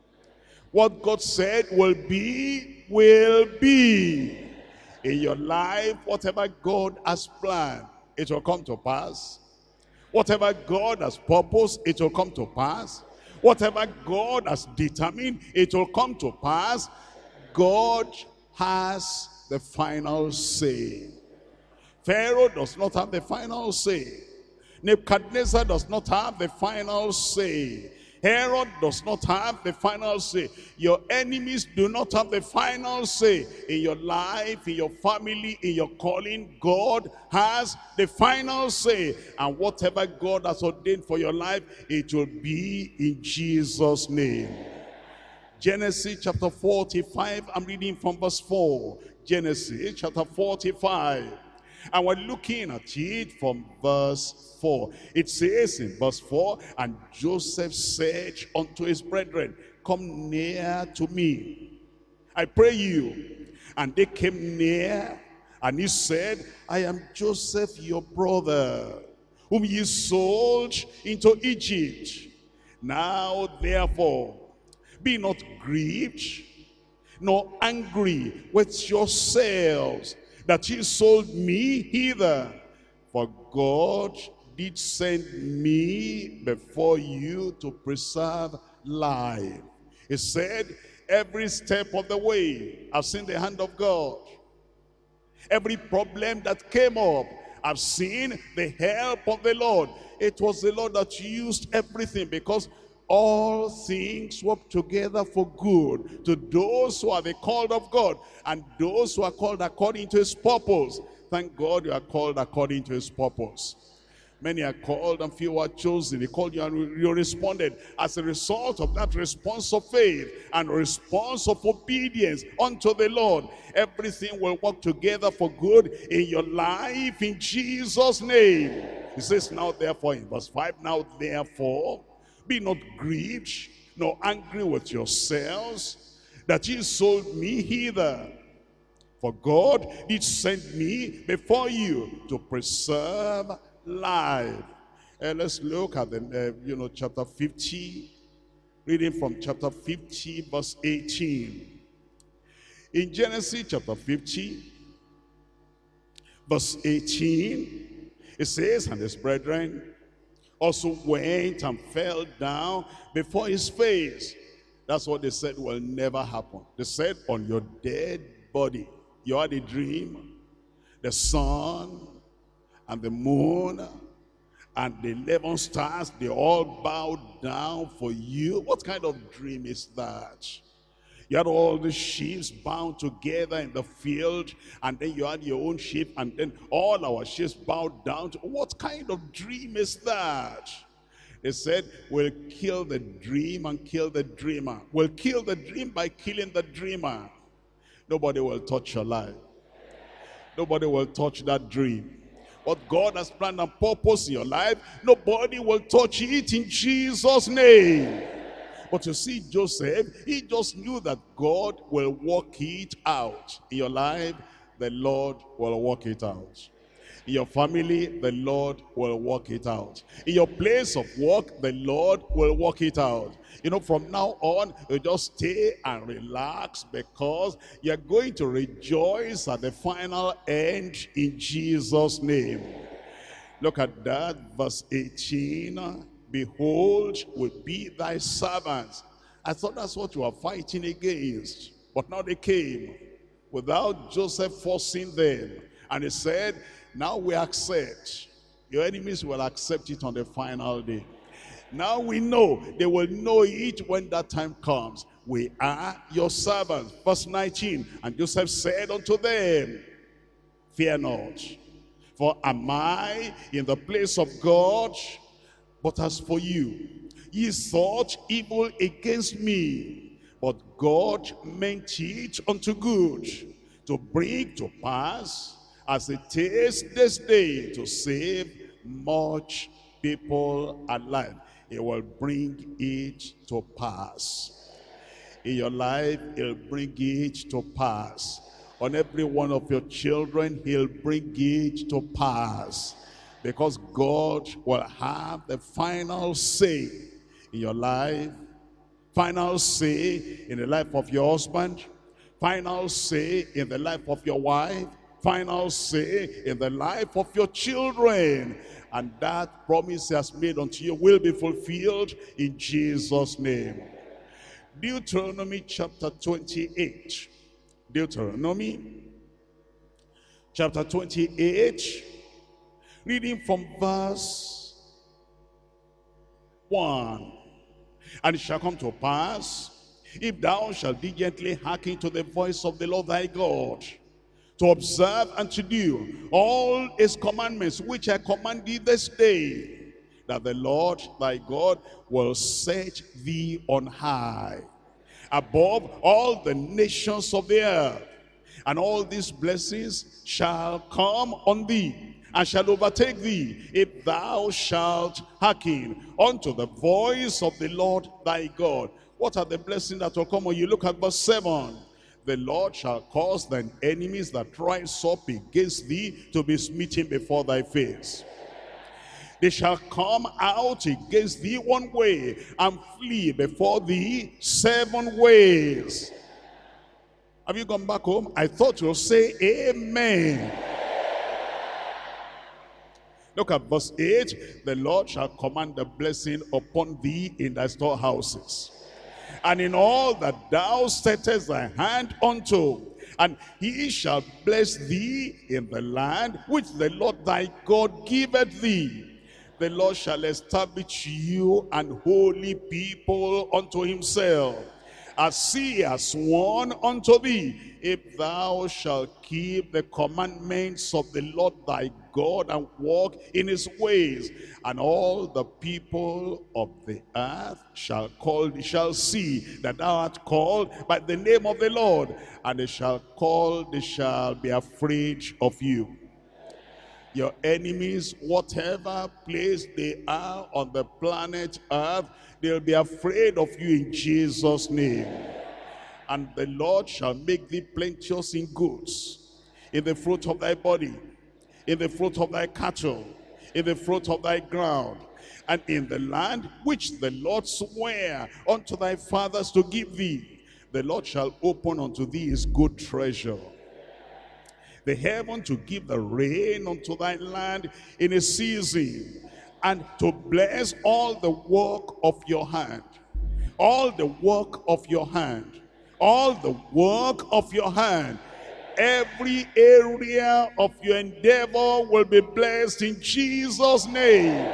What God said will be, will be. In your life, whatever God has planned, it will come to pass. Whatever God has purposed, it will come to pass. Whatever God has determined, it will come to pass. God has the final say. Pharaoh does not have the final say. Nebuchadnezzar does not have the final say. Herod does not have the final say. Your enemies do not have the final say. In your life, in your family, in your calling, God has the final say. And whatever God has ordained for your life, it will be in Jesus' name. Genesis chapter forty-five, I'm reading from verse four. Genesis chapter forty-five. And we're looking at it from verse four. It says in verse four, and Joseph said unto his brethren, come near to me, I pray you. And they came near, and he said, I am Joseph your brother, whom ye sold into Egypt. Now therefore, be not grieved, nor angry with yourselves, that ye sold me hither. For God did send me before you to preserve life. He said, every step of the way, I've seen the hand of God. Every problem that came up, I've seen the help of the Lord. It was the Lord that used everything, because all things work together for good to those who are the called of God and those who are called according to his purpose. Thank God you are called according to his purpose. Many are called and few are chosen. He called you and you responded. As a result of that response of faith and response of obedience unto the Lord, everything will work together for good in your life in Jesus' name. He says now therefore in verse five, now therefore be not grieved nor angry with yourselves that ye sold me hither. For God did send me before you to preserve life. And let's look at the, uh, you know, chapter fifty, reading from chapter fifty, verse eighteen. In Genesis chapter fifty, verse eighteen, it says, and his brethren also went and fell down before his face. That's what they said will never happen. They said, on your dead body, you had a dream, the sun and the moon and the eleven stars, they all bowed down for you. What kind of dream is that? You had all the sheep bound together in the field, and then you had your own sheep, and then all our sheep bowed down. To, what kind of dream is that? They said, we'll kill the dream and kill the dreamer. We'll kill the dream by killing the dreamer. Nobody will touch your life. Nobody will touch that dream. What God has planned and purpose in your life, nobody will touch it in Jesus' name. But you see, Joseph, he just knew that God will work it out. In your life, the Lord will work it out. In your family, the Lord will work it out. In your place of work, the Lord will work it out. You know, from now on, you just stay and relax because you're going to rejoice at the final end in Jesus' name. Look at that, verse eighteen. Behold, will be thy servants. I thought that's what you were fighting against. But now they came without Joseph forcing them. And he said, now we accept. Your enemies will accept it on the final day. Now we know. They will know it when that time comes. We are your servants. Verse nineteen. And Joseph said unto them, fear not, for am I in the place of God? But as for you, ye thought evil against me, but God meant it unto good, to bring to pass, as it is this day, to save much people alive. He will bring it to pass. In your life, he'll bring it to pass. On every one of your children, he'll bring it to pass. Because God will have the final say in your life, final say in the life of your husband, final say in the life of your wife, final say in the life of your children. And that promise he has made unto you will be fulfilled in Jesus' name. Deuteronomy chapter twenty-eight. Deuteronomy chapter twenty-eight. Reading from verse one. And it shall come to pass, if thou shalt diligently hearken to the voice of the Lord thy God, to observe and to do all his commandments which I command thee this day, that the Lord thy God will set thee on high above all the nations of the earth. And all these blessings shall come on thee, and shall overtake thee, if thou shalt hearken unto the voice of the Lord thy God. What are the blessings that will come when you look at verse seven? The Lord shall cause thine enemies that rise up against thee to be smitten before thy face. They shall come out against thee one way, and flee before thee seven ways. Have you gone back home? I thought you'll say amen. Look at verse eight. The Lord shall command the blessing upon thee in thy storehouses, and in all that thou settest thy hand unto. And he shall bless thee in the land which the Lord thy God giveth thee. The Lord shall establish you an holy people unto himself, as he has sworn unto thee, if thou shalt keep the commandments of the Lord thy God, and walk in his ways. And all the people of the earth shall call, shall see that thou art called by the name of the Lord, and they shall call, they shall be afraid of you. Your enemies, whatever place they are on the planet earth, they'll be afraid of you in Jesus' name. And the Lord shall make thee plenteous in goods, in the fruit of thy body, in the fruit of thy cattle, in the fruit of thy ground, and in the land which the Lord sware unto thy fathers to give thee. The Lord shall open unto thee his good treasure, the heaven to give the rain unto thy land in a season, and to bless all the work of your hand. All the work of your hand. All the work of your hand. Every area of your endeavor will be blessed in Jesus' name.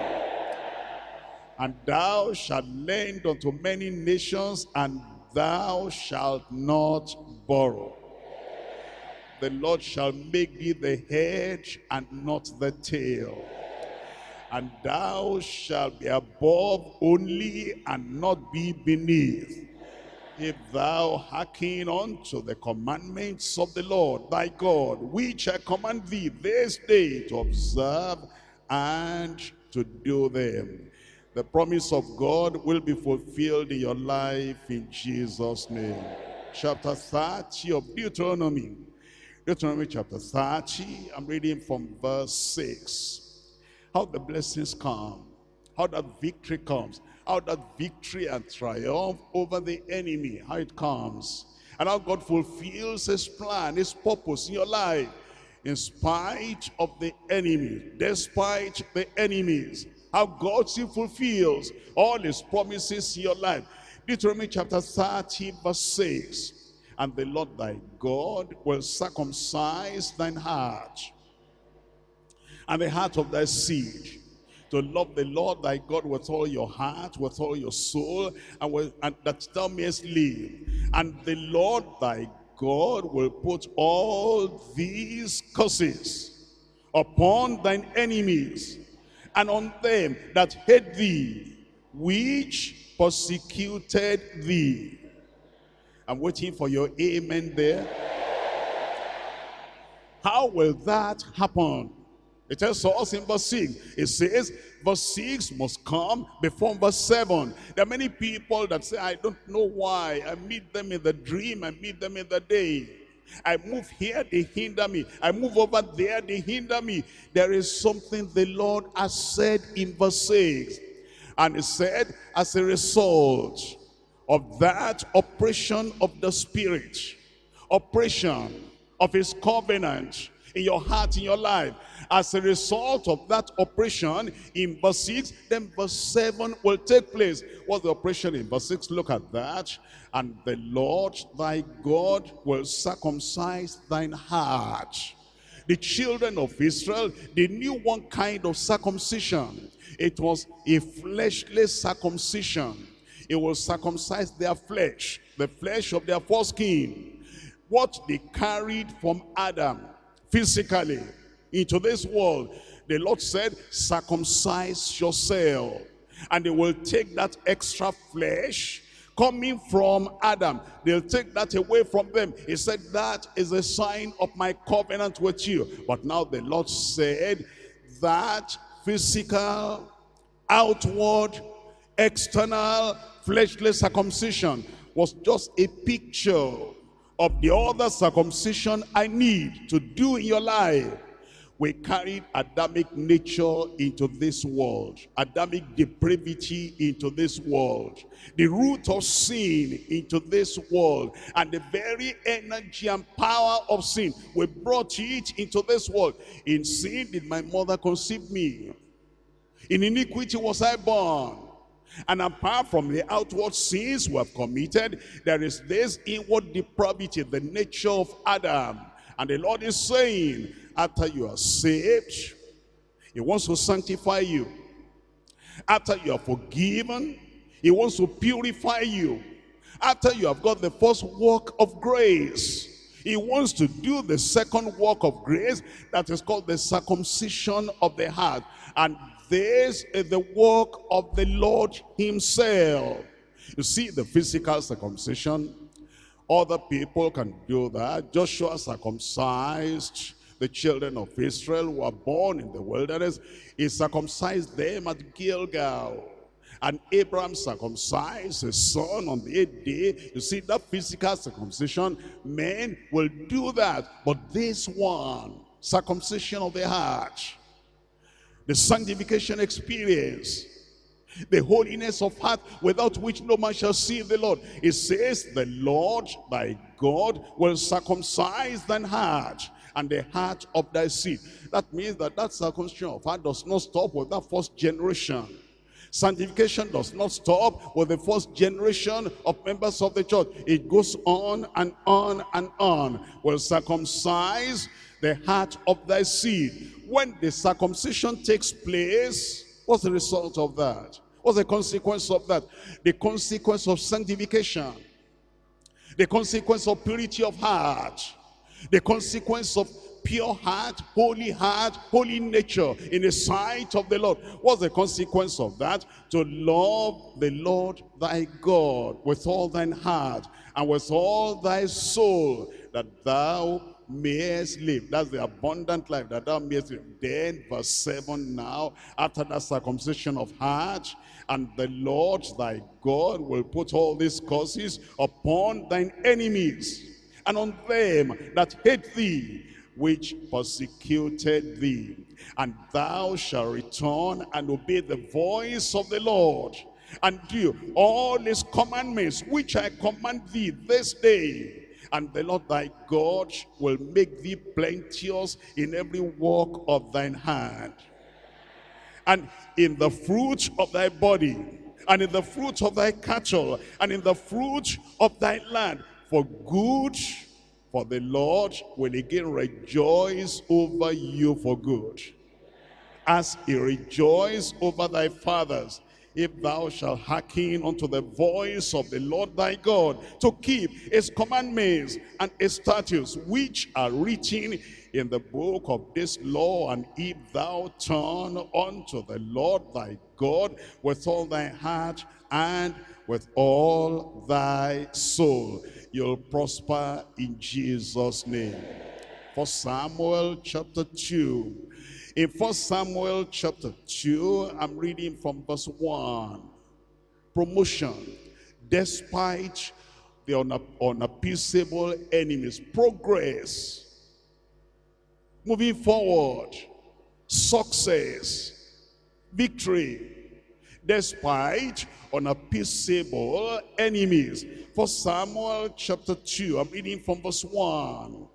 And thou shalt lend unto many nations, and thou shalt not borrow. The Lord shall make thee the head and not the tail. And thou shalt be above only, and not be beneath, if thou hearken unto the commandments of the Lord thy God, which I command thee this day to observe and to do them. The promise of God will be fulfilled in your life in Jesus' name. Chapter thirty of Deuteronomy. Deuteronomy chapter thirty, I'm reading from verse six. How the blessings come, how that victory comes, how that victory and triumph over the enemy, how it comes, and how God fulfills his plan, his purpose in your life, in spite of the enemy, despite the enemies, how God still fulfills all his promises in your life. Deuteronomy chapter thirty, verse six. And the Lord thy God will circumcise thine heart, and the heart of thy seed, to love the Lord thy God with all your heart, with all your soul, and, with, and that thou mayest live. And the Lord thy God will put all these curses upon thine enemies, and on them that hate thee, which persecuted thee. I'm waiting for your amen there. How will that happen? It tells us in verse six. It says, verse six must come before verse seven. There are many people that say, I don't know why. I meet them in the dream, I meet them in the day. I move here, they hinder me. I move over there, they hinder me. There is something the Lord has said in verse six. And he said, as a result of that operation of the Spirit, operation of his covenant in your heart, in your life, as a result of that operation in verse six, then verse seven will take place. What's the operation in verse six? Look at that. And the Lord thy God will circumcise thine heart. The children of Israel, they knew one kind of circumcision. It was a fleshly circumcision. It will circumcise their flesh, the flesh of their foreskin. What they carried from Adam physically into this world, the Lord said, circumcise yourself. And they will take that extra flesh coming from Adam. They'll take that away from them. He said, that is a sign of my covenant with you. But now the Lord said that physical, outward, external, fleshly circumcision was just a picture of the other circumcision I need to do in your life. We carried Adamic nature into this world, Adamic depravity into this world, the root of sin into this world, and the very energy and power of sin, we brought it into this world. In sin did my mother conceive me, in iniquity was I born. And apart from the outward sins we have committed, there is this inward depravity, the nature of Adam. And the Lord is saying, after you are saved, he wants to sanctify you. After you are forgiven, he wants to purify you. After you have got the first work of grace, he wants to do the second work of grace that is called the circumcision of the heart. And this is the work of the Lord himself. You see, the physical circumcision, other people can do that. Joshua circumcised the children of Israel who were born in the wilderness. He circumcised them at Gilgal. And Abraham circumcised his son on the eighth day. You see, that physical circumcision, men will do that. But this one, circumcision of the heart, the sanctification experience, the holiness of heart without which no man shall see the Lord. It says, the Lord thy God will circumcise thine heart and the heart of thy seed. That means that that circumcision of heart does not stop with that first generation. Sanctification does not stop with the first generation of members of the church. It goes on and on and on. Will circumcise the heart of thy seed. When the circumcision takes place, what's the result of that? What's the consequence of that? The consequence of sanctification. The consequence of purity of heart. The consequence of pure heart, holy heart, holy nature in the sight of the Lord. What's the consequence of that? To love the Lord thy God with all thine heart and with all thy soul, that thou mayest live. That's the abundant life that thou mayest live. Then verse seven now, after that circumcision of heart, and the Lord thy God will put all these curses upon thine enemies and on them that hate thee, which persecuted thee. And thou shalt return and obey the voice of the Lord, and do all his commandments which I command thee this day. And the Lord thy God will make thee plenteous in every work of thine hand, and in the fruit of thy body, and in the fruit of thy cattle, and in the fruit of thy land, for good. For the Lord will again rejoice over you for good, as he rejoiced over thy fathers, if thou shalt hearken unto the voice of the Lord thy God, to keep his commandments and his statutes, which are written in the book of this law. And if thou turn unto the Lord thy God with all thy heart and with all thy soul, you'll prosper in Jesus' name. First Samuel chapter two. In First Samuel chapter two, I'm reading from verse one. Promotion, despite the unappeasable enemies. Progress, moving forward, success, victory, despite unappeasable enemies. First Samuel chapter two, I'm reading from verse one.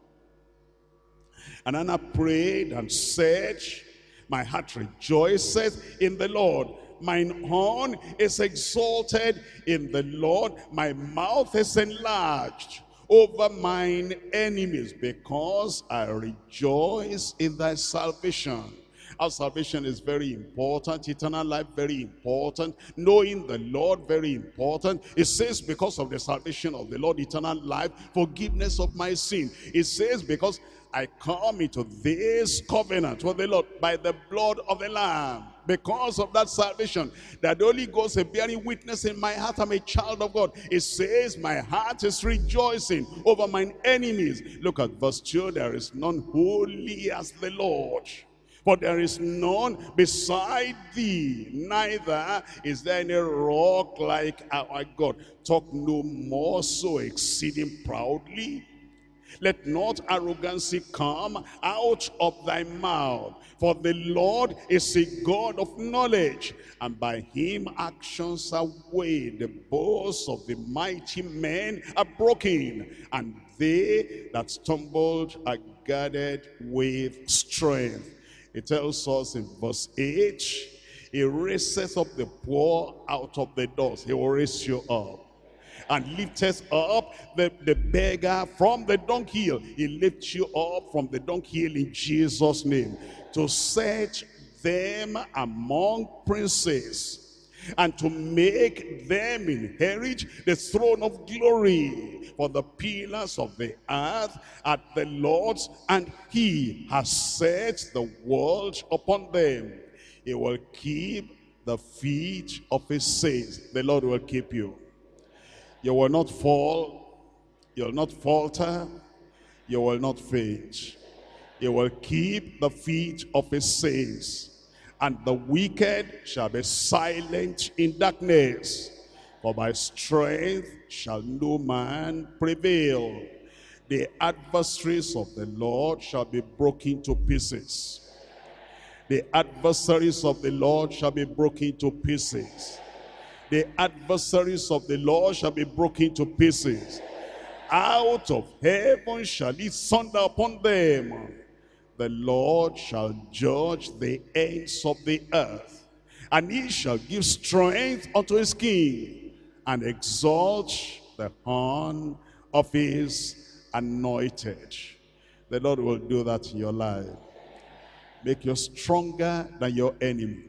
And Anna prayed and said, my heart rejoiceth in the Lord. Mine horn is exalted in the Lord. My mouth is enlarged over mine enemies, because I rejoice in thy salvation. Our salvation is very important. Eternal life, very important. Knowing the Lord, very important. It says, because of the salvation of the Lord, eternal life, forgiveness of my sin. It says, because I come into this covenant with the Lord by the blood of the Lamb. Because of that salvation, that the Holy Ghost is bearing witness in my heart, I'm a child of God. It says, my heart is rejoicing over mine enemies. Look at verse two. There is none holy as the Lord, for there is none beside thee, neither is there any rock like our God. Talk no more so exceeding proudly. Let not arrogancy come out of thy mouth. For the Lord is a God of knowledge, and by him actions are weighed. The bows of the mighty men are broken, and they that stumbled are guarded with strength. It tells us in verse eight, he raiseth up the poor out of the dust. He will raise you up. And lifteth up the, the beggar from the dunghill. He lifts you up from the dunghill in Jesus' name, to set them among princes, and to make them inherit the throne of glory. For the pillars of the earth are the Lord's, and he has set the world upon them. He will keep the feet of his saints. The Lord will keep you. You will not fall. You will not falter. You will not faint. He will keep the feet of his saints, and the wicked shall be silent in darkness. For by strength shall no man prevail. The adversaries of the Lord shall be broken to pieces. The adversaries of the Lord shall be broken to pieces. The adversaries of the Lord shall be broken to pieces. Out of heaven shall he thunder upon them. The Lord shall judge the ends of the earth, and he shall give strength unto his king, and exalt the horn of his anointed. The Lord will do that in your life. Make you stronger than your enemy.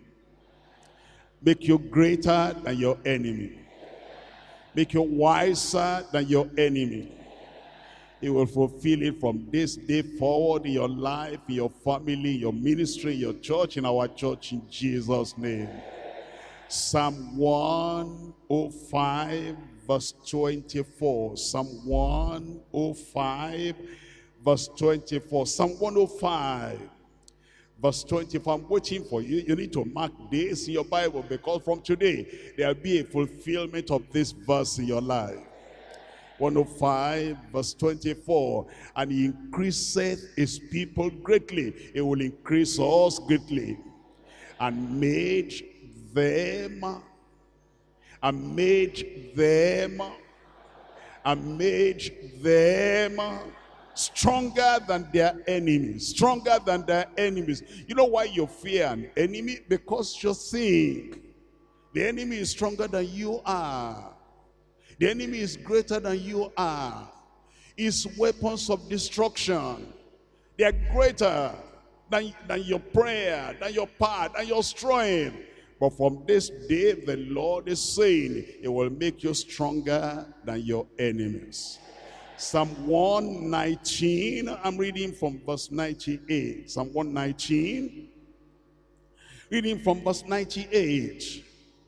Make you greater than your enemy. Make you wiser than your enemy. He will fulfill it from this day forward in your life, in your family, in your ministry, in your church, in our church, in Jesus' name. Psalm one oh five, verse twenty-four. Psalm one oh five, verse twenty-four. Psalm one oh five, verse twenty-four. I'm waiting for you. You need to mark this in your Bible, because from today, there will be a fulfillment of this verse in your life. one oh five, verse twenty-four. And he increaseth his people greatly. He will increase us greatly. And made them, and made them, and made them stronger than their enemies. Stronger than their enemies. You know why you fear an enemy? Because you think the enemy is stronger than you are. The enemy is greater than you are. His weapons of destruction, they are greater than, than your prayer, than your power, than your strength. But from this day, the Lord is saying, it will make you stronger than your enemies. Psalm one nineteen, I'm reading from verse ninety-eight. Psalm one nineteen, reading from verse ninety-eight.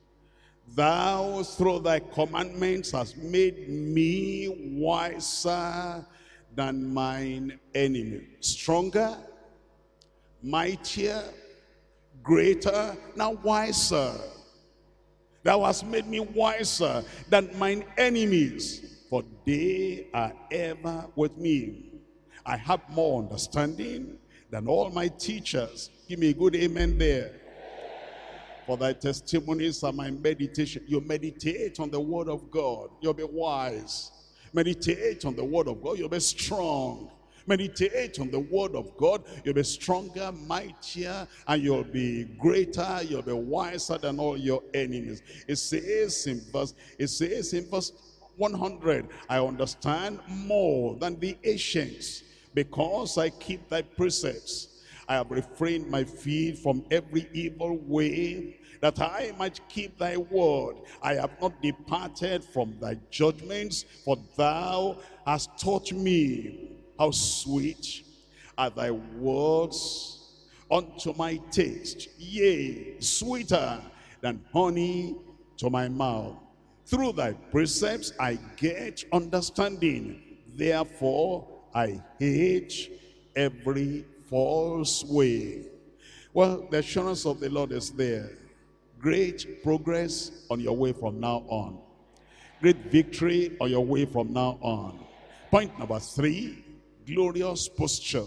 Thou, through thy commandments, hast made me wiser than mine enemy. Stronger, mightier, greater, now wiser. Thou hast made me wiser than mine enemies, for they are ever with me. I have more understanding than all my teachers. Give me a good amen there. For thy testimonies are my meditation. You meditate on the word of God, you'll be wise. Meditate on the word of God, you'll be strong. Meditate on the word of God, you'll be stronger, mightier, and you'll be greater, you'll be wiser than all your enemies. It says in verse, it says in verse one hundred, I understand more than the ancients, because I keep thy precepts. I have refrained my feet from every evil way, that I might keep thy word. I have not departed from thy judgments, for thou hast taught me. How sweet are thy words unto my taste, yea, sweeter than honey to my mouth. Through thy precepts I get understanding, therefore I hate every false way. Well, the assurance of the Lord is there. Great progress on your way from now on. Great victory on your way from now on. Point number three, glorious posture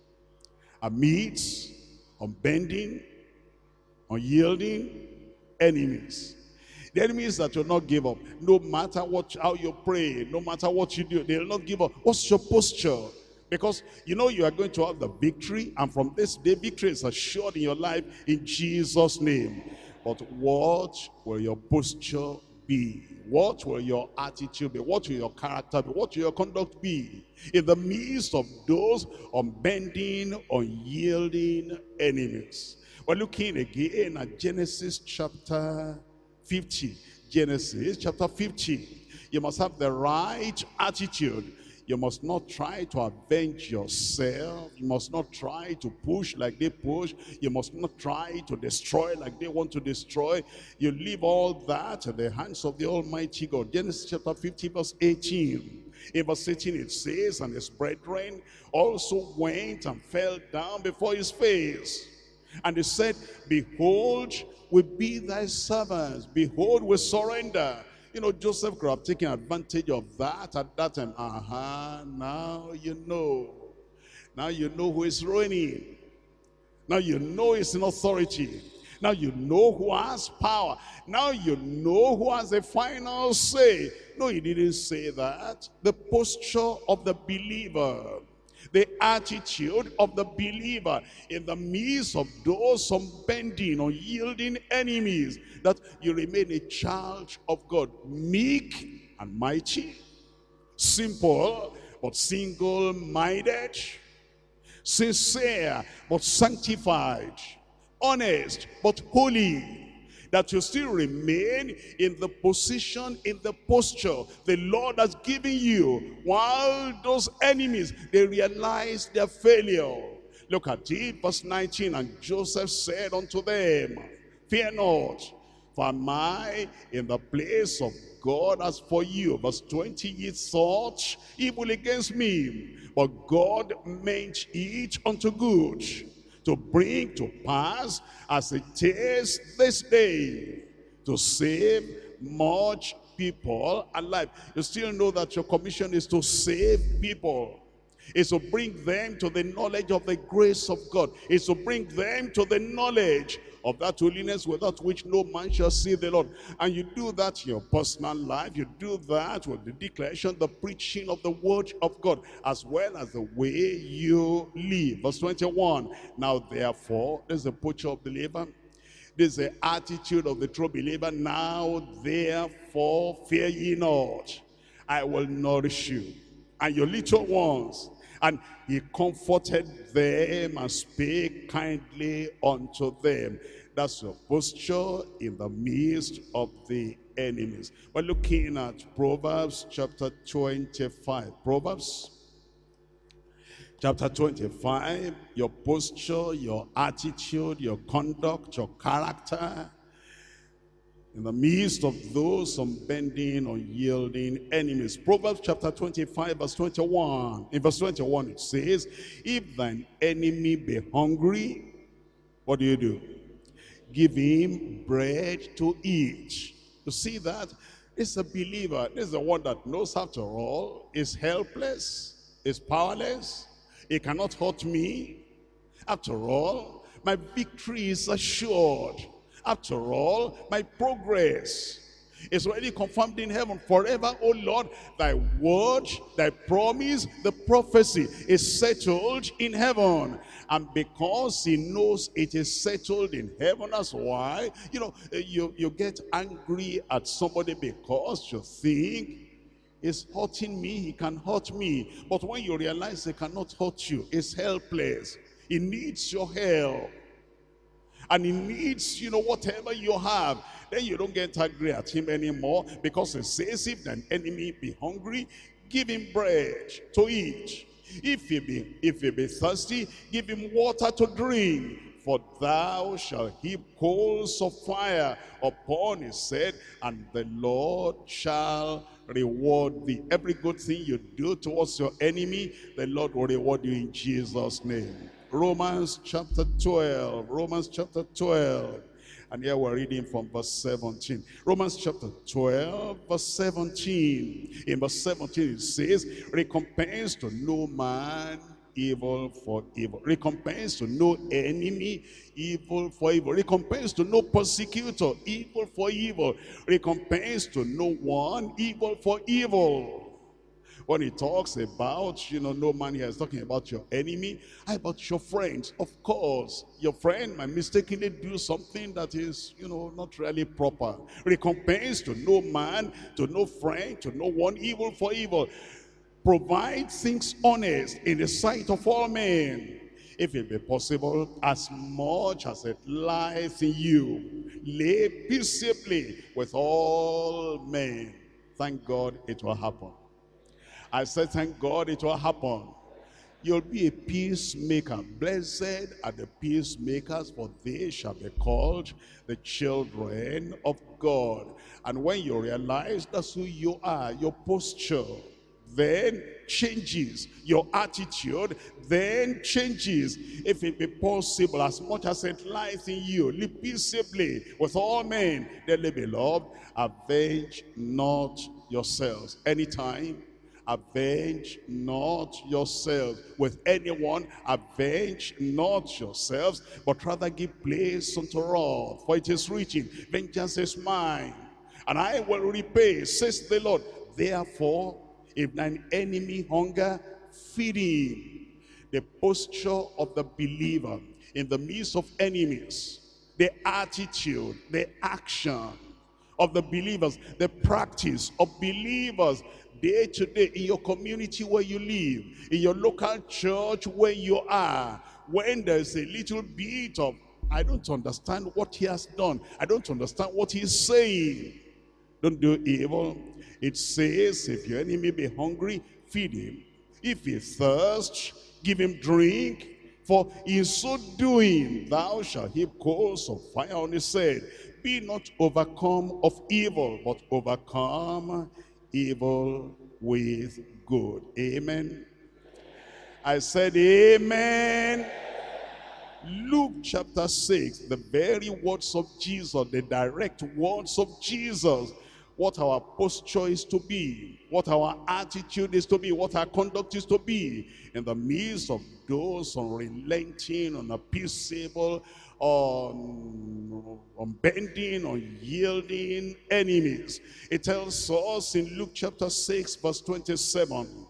amidst unbending, unyielding enemies. The enemies that will not give up, no matter what, how you pray, no matter what you do, they will not give up. What's your posture? Because you know you are going to have the victory, and from this day, victory is assured in your life in Jesus' name. But what will your posture be? What will your attitude be? What will your character be? What will your conduct be in the midst of those unbending, unyielding enemies? We're looking again at Genesis chapter fifty. Genesis chapter fifty. You must have the right attitude. You must not try to avenge yourself. You must not try to push like they push. You must not try to destroy like they want to destroy. You leave all that in the hands of the Almighty God. Genesis chapter fifty verse eighteen. In verse eighteen it says, and his brethren also went and fell down before his face. And they said, behold, we be thy servants. Behold, we surrender. You know, Joseph could have taken advantage of that at that time. Uh-huh, now you know. Now you know who is reigning. Now you know he's in authority. Now you know who has power. Now you know who has the final say. No, he didn't say that. The posture of the believer, the attitude of the believer in the midst of those unbending, unyielding enemies, that you remain a child of God, meek and mighty, simple but single-minded, sincere but sanctified, honest but holy, that you still remain in the position, in the posture the Lord has given you, while those enemies, they realize their failure. Look at it, verse nineteen, and Joseph said unto them, fear not, for am I in the place of God as for you? Verse twenty, ye thought evil against me, but God meant it unto good, to bring to pass as it is this day, to save much people alive. You still know that your commission is to save people. It's to bring them to the knowledge of the grace of God. It's to bring them to the knowledge of that holiness without which no man shall see the Lord. And you do that in your personal life. You do that with the declaration, the preaching of the word of God, as well as the way you live. Verse twenty-one, now therefore, this is the posture of the believer. This is the attitude of the true believer. Now therefore, fear ye not. I will nourish you and your little ones. And he comforted them and spake kindly unto them. That's your posture in the midst of the enemies. We're looking at Proverbs chapter twenty-five. Proverbs chapter twenty-five. Your posture, your attitude, your conduct, your character in the midst of those unbending, unyielding enemies. Proverbs chapter twenty-five, verse twenty-one. In verse twenty-one it says, if thine enemy be hungry, what do you do? Give him bread to eat. You see that? It's a believer. This is the one that knows, after all, is helpless, is powerless. He cannot hurt me. After all, my victory is assured. After all, my progress is already confirmed in heaven forever. O Lord, thy word, thy promise, the prophecy is settled in heaven. And because he knows it is settled in heaven, that's why, you know, you, you get angry at somebody because you think he's hurting me, he can hurt me. But when you realize he cannot hurt you, he's helpless. He needs your help. And he needs, you know, whatever you have. Then you don't get angry at him anymore, because it says, if thine enemy be hungry, give him bread to eat. If he be, if he be thirsty, give him water to drink. For thou shalt heap coals of fire upon his head, and the Lord shall reward thee. Every good thing you do towards your enemy, the Lord will reward you in Jesus' name. Romans chapter twelve. Romans chapter twelve. And here we're reading from verse seventeen. Romans chapter twelve, verse seventeen. In verse seventeen it says, recompense to no man evil for evil. Recompense to no enemy evil for evil. Recompense to no persecutor evil for evil. Recompense to no one evil for evil. When he talks about, you know, no man here is talking about your enemy. How about your friends? Of course, your friend might mistakenly do something that is, you know, not really proper. Recompense to no man, to no friend, to no one evil for evil. Provide things honest in the sight of all men. if it be possible, as much as it lies in you, live peaceably with all men. Thank God it will happen. I said, thank God it will happen. You'll be a peacemaker. Blessed are the peacemakers, for they shall be called the children of God. And when you realize that's who you are, your posture then changes. Your attitude then changes. If it be possible, as much as it lies in you, live peaceably with all men. Dearly beloved, avenge not yourselves. Anytime, avenge not yourselves with anyone. Avenge not yourselves, but rather give place unto wrath. For it is written, vengeance is mine, and I will repay, says the Lord. Therefore, if thine enemy hunger, feed him. The posture of the believer in the midst of enemies, the attitude, the action of the believers, the practice of believers day to day in your community where you live, in your local church where you are, when there's a little bit of, I don't understand what he has done, I don't understand what he's saying, don't do evil. It says, if your enemy be hungry, feed him. If he thirst, give him drink. For in so doing, thou shalt heap coals of fire on his head. Be not overcome of evil, but overcome evil with good. Amen. I said amen. Luke chapter six, the very words of Jesus, the direct words of Jesus, what our posture is to be, what our attitude is to be, what our conduct is to be in the midst of those unrelenting, unappeasable, un, unbending, unyielding enemies. It tells us in Luke chapter six, verse twenty-seven.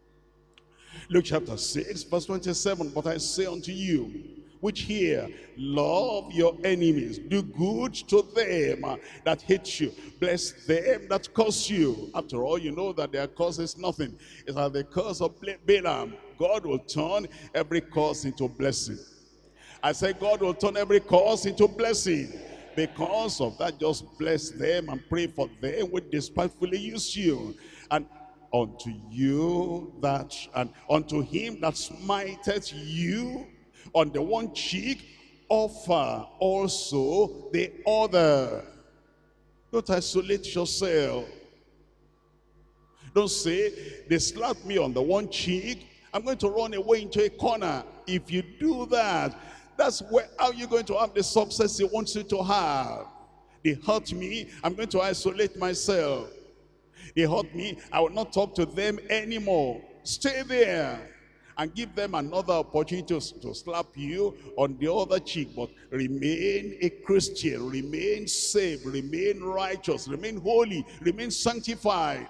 Luke chapter six, verse twenty-seven, but I say unto you, which hear, love your enemies, do good to them that hate you, bless them that curse you. After all, you know that their curse is nothing. It's like the curse of Balaam. God will turn every curse into blessing. I say God will turn every curse into blessing. Because of that, just bless them and pray for them which despitefully use you. And unto you that, and unto him that smiteth you on the one cheek, offer also the other. Don't isolate yourself. Don't say, they slapped me on the one cheek, I'm going to run away into a corner. If you do that, that's where, how you're going to have the success he wants you to have. They hurt me, I'm going to isolate myself. They hurt me, I will not talk to them anymore. Stay there and give them another opportunity to, to slap you on the other cheek. But remain a Christian, remain saved, remain righteous, remain holy, remain sanctified.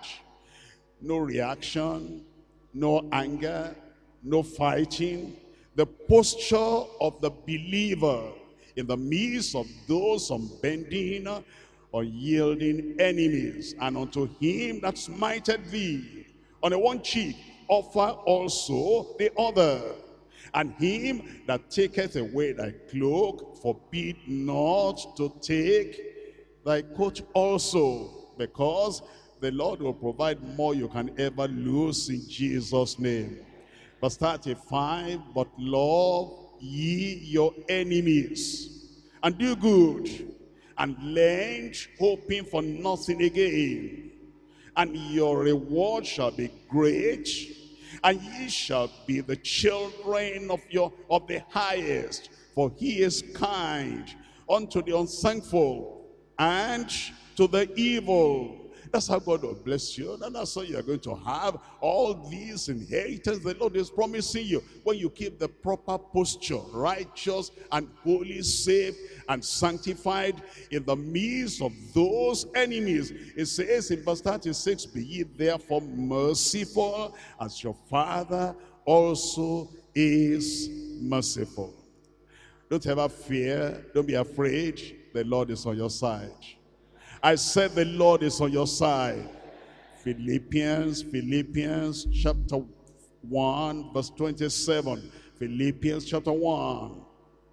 No reaction, no anger, no fighting. The posture of the believer in the midst of those unbending, unyielding enemies. And unto him that smited thee on the one cheek, offer also the other. And him that taketh away thy cloak, forbid not to take thy coat also, because the Lord will provide more you can ever lose in Jesus' name. Verse thirty-five, but love ye your enemies, and do good, and lend, hoping for nothing again. And your reward shall be great, and ye shall be the children of your of the highest, for he is kind unto the unthankful and to the evil. That's how God will bless you. And that's how you're going to have all these inheritance the Lord is promising you. When you keep the proper posture, righteous and holy, safe and sanctified in the midst of those enemies. It says in verse thirty-six, be ye therefore merciful, as your Father also is merciful. Don't ever fear. Don't be afraid. The Lord is on your side. I said the Lord is on your side. Philippians, Philippians chapter one, verse twenty-seven. Philippians chapter one.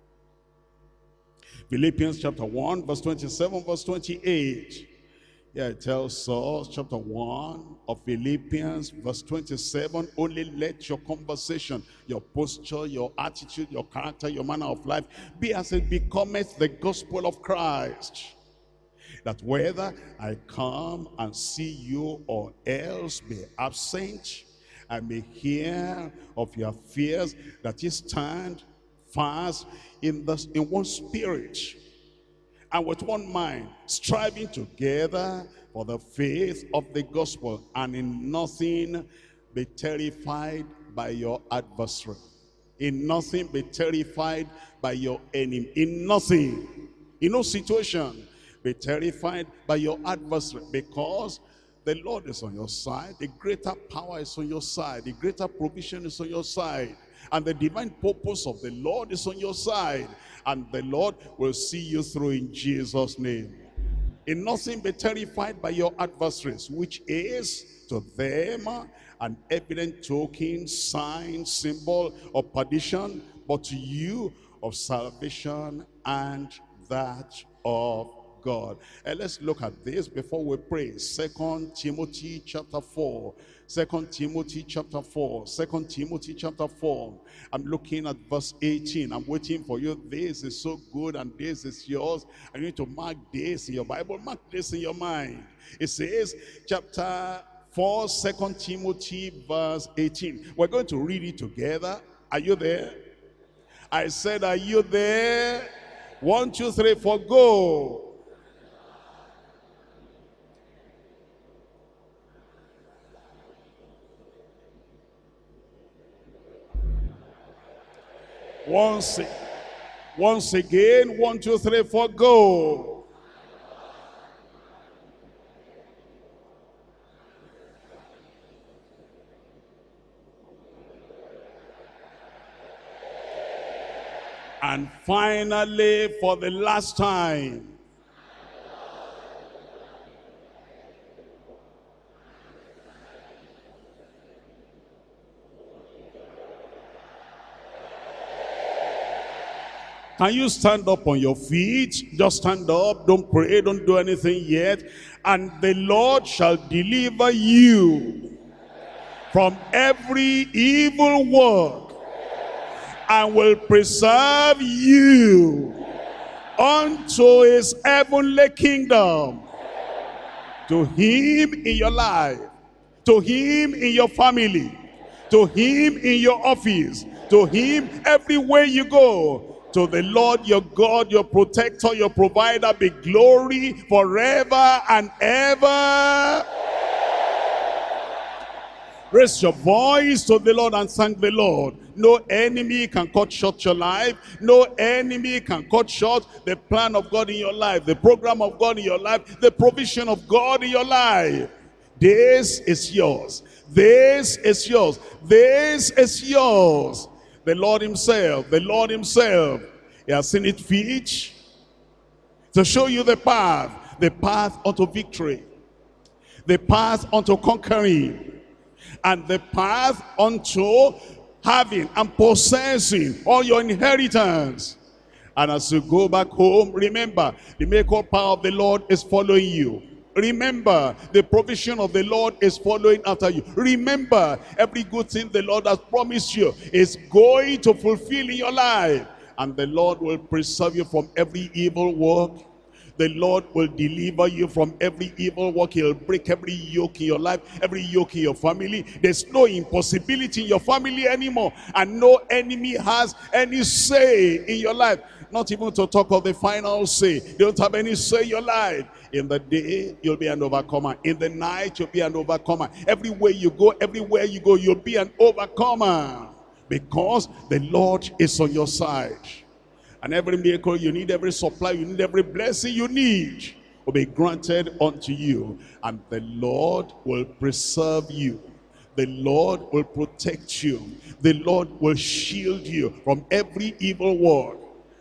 Philippians chapter one, verse twenty-seven, verse twenty-eight. Yeah, it tells us, chapter one of Philippians, verse twenty-seven, only let your conversation, your posture, your attitude, your character, your manner of life be as it becometh the gospel of Christ. That whether I come and see you or else be absent, I may hear of your fears, that ye stand fast in, the, in one spirit, and with one mind, striving together for the faith of the gospel, and in nothing be terrified by your adversary. In nothing be terrified by your enemy. In nothing, in no situation, be terrified by your adversary, because the Lord is on your side. The greater power is on your side. The greater provision is on your side. And the divine purpose of the Lord is on your side. And the Lord will see you through in Jesus' name. In nothing be terrified by your adversaries, which is to them an evident token, sign, symbol of perdition, but to you of salvation and that of God. And let's look at this before we pray. Second Timothy chapter four. Second Timothy chapter four. Second Timothy chapter four. I'm looking at verse eighteen. I'm waiting for you. This is so good and this is yours. I need to mark this in your Bible. Mark this in your mind. It says, chapter four, Second Timothy verse eighteen. We're going to read it together. Are you there? I said, are you there? One, two, three, four, go. Once, once again, one, two, three, four, go. And finally, for the last time, can you stand up on your feet? Just stand up. Don't pray. Don't do anything yet. And the Lord shall deliver you from every evil work and will preserve you unto his heavenly kingdom. To him in your life, to him in your family, to him in your office, to him everywhere you go. To the Lord your God, your protector, your provider, be glory forever and ever. Raise your voice to the Lord and thank the Lord. No enemy can cut short your life. No enemy can cut short the plan of God in your life, the program of God in your life, the provision of God in your life. This is yours. This is yours. This is yours. The Lord himself, the Lord himself, he has seen it fit to show you the path, the path unto victory, the path unto conquering, and the path unto having and possessing all your inheritance. And as you go back home, remember, the miracle power of the Lord is following you. Remember, the provision of the Lord is following after you. Remember, every good thing the Lord has promised you is going to fulfill in your life. And the Lord will preserve you from every evil work. The Lord will deliver you from every evil work. He'll break every yoke in your life, every yoke in your family. There's no impossibility in your family anymore. And no enemy has any say in your life. Not even to talk of the final say. They don't have any say in your life. In the day, you'll be an overcomer. In the night, you'll be an overcomer. Everywhere you go, everywhere you go, you'll be an overcomer. Because the Lord is on your side. And every miracle you need, every supply you need, every blessing you need will be granted unto you. And the Lord will preserve you. The Lord will protect you. The Lord will shield you from every evil work.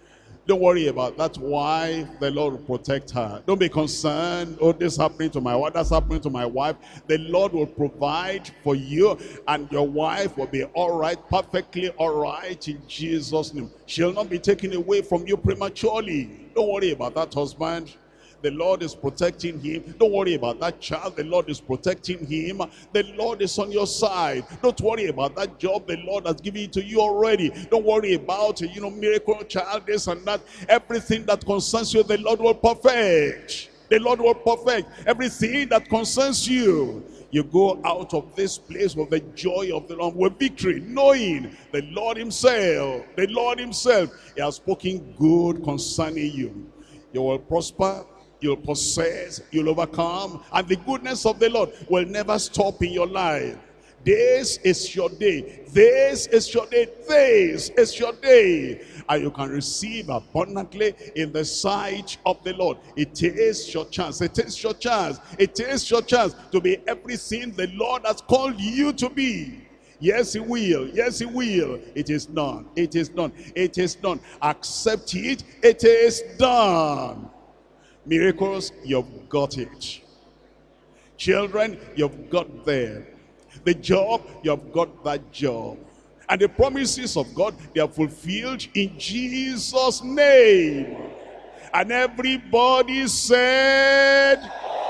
Don't worry about that wife. The Lord will protect her. Don't be concerned. Oh, this happening to my wife. That's happening to my wife. The Lord will provide for you, and your wife will be all right, perfectly all right in Jesus' name. She'll not be taken away from you prematurely. Don't worry about that husband. The Lord is protecting him. Don't worry about that child. The Lord is protecting him. The Lord is on your side. Don't worry about that job. The Lord has given it to you already. Don't worry about, you know, miracle child, this and that. Everything that concerns you, the Lord will perfect. The Lord will perfect everything that concerns you. You go out of this place with the joy of the Lord, with victory, knowing the Lord himself, the Lord himself, he has spoken good concerning you. You will prosper. You'll possess, you'll overcome, and the goodness of the Lord will never stop in your life. This is your day. This is your day. This is your day. And you can receive abundantly in the sight of the Lord. It is your chance. It is your chance. It is your chance to be everything the Lord has called you to be. Yes, he will. Yes, he will. It is done. It is done. It is done. Accept it. It is done. Miracles, you've got it. Children, you've got them. The job, you've got that job. And the promises of God, they are fulfilled in Jesus' name. And everybody said,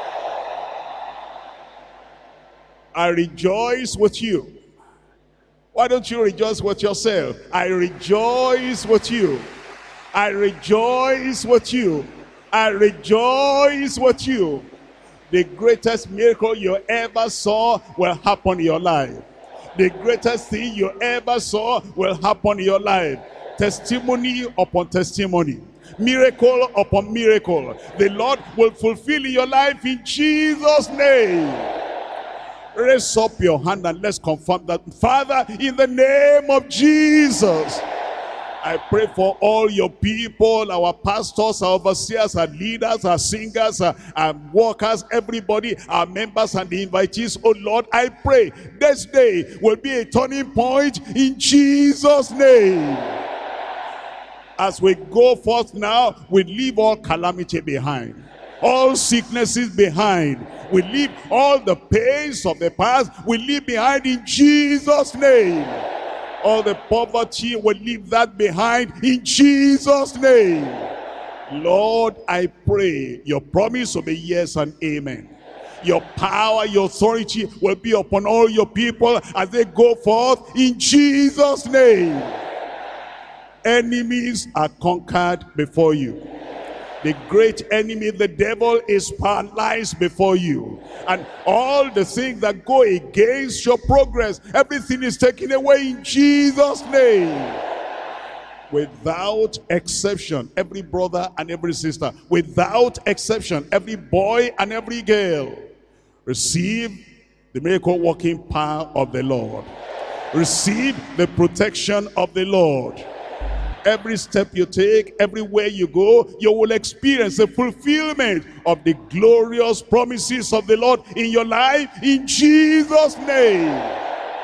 I rejoice with you. Why don't you rejoice with yourself? I rejoice with you. I rejoice with you. I rejoice with you. The greatest miracle you ever saw will happen in your life. The greatest thing you ever saw will happen in your life. Testimony upon testimony. Miracle upon miracle. The Lord will fulfill in your life in Jesus' name. Raise up your hand and let's confirm that. Father, in the name of Jesus, I pray for all your people, our pastors, our overseers, our leaders, our singers, our, our workers, everybody, our members and the invitees. Oh Lord, I pray this day will be a turning point in Jesus' name. As we go forth now, we leave all calamity behind, all sicknesses behind. We leave all the pains of the past, we leave behind in Jesus' name. All the poverty, will leave that behind in Jesus' name. Lord, I pray your promise will be yes and amen. Your power, your authority will be upon all your people as they go forth in Jesus' name. Enemies are conquered before you. The great enemy, the devil, is paralyzed before you. And all the things that go against your progress, everything is taken away in Jesus' name. Without exception, every brother and every sister, without exception, every boy and every girl, receive the miracle working power of the Lord. Receive the protection of the Lord. Every step you take, everywhere you go, you will experience the fulfillment of the glorious promises of the Lord in your life in Jesus' name.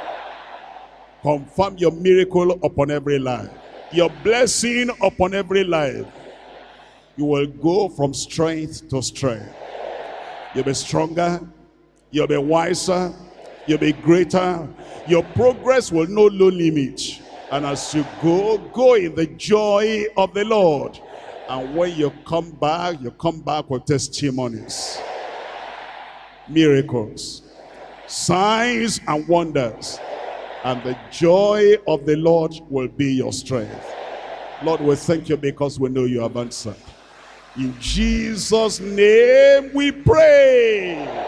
Confirm your miracle upon every life, your blessing upon every life. You will go from strength to strength. You'll be stronger, you'll be wiser, you'll be greater. Your progress will know no limit. And as you go, go in the joy of the Lord. And when you come back, you come back with testimonies, miracles, signs and wonders. And the joy of the Lord will be your strength. Lord, we thank you because we know you have answered. In Jesus' name we pray.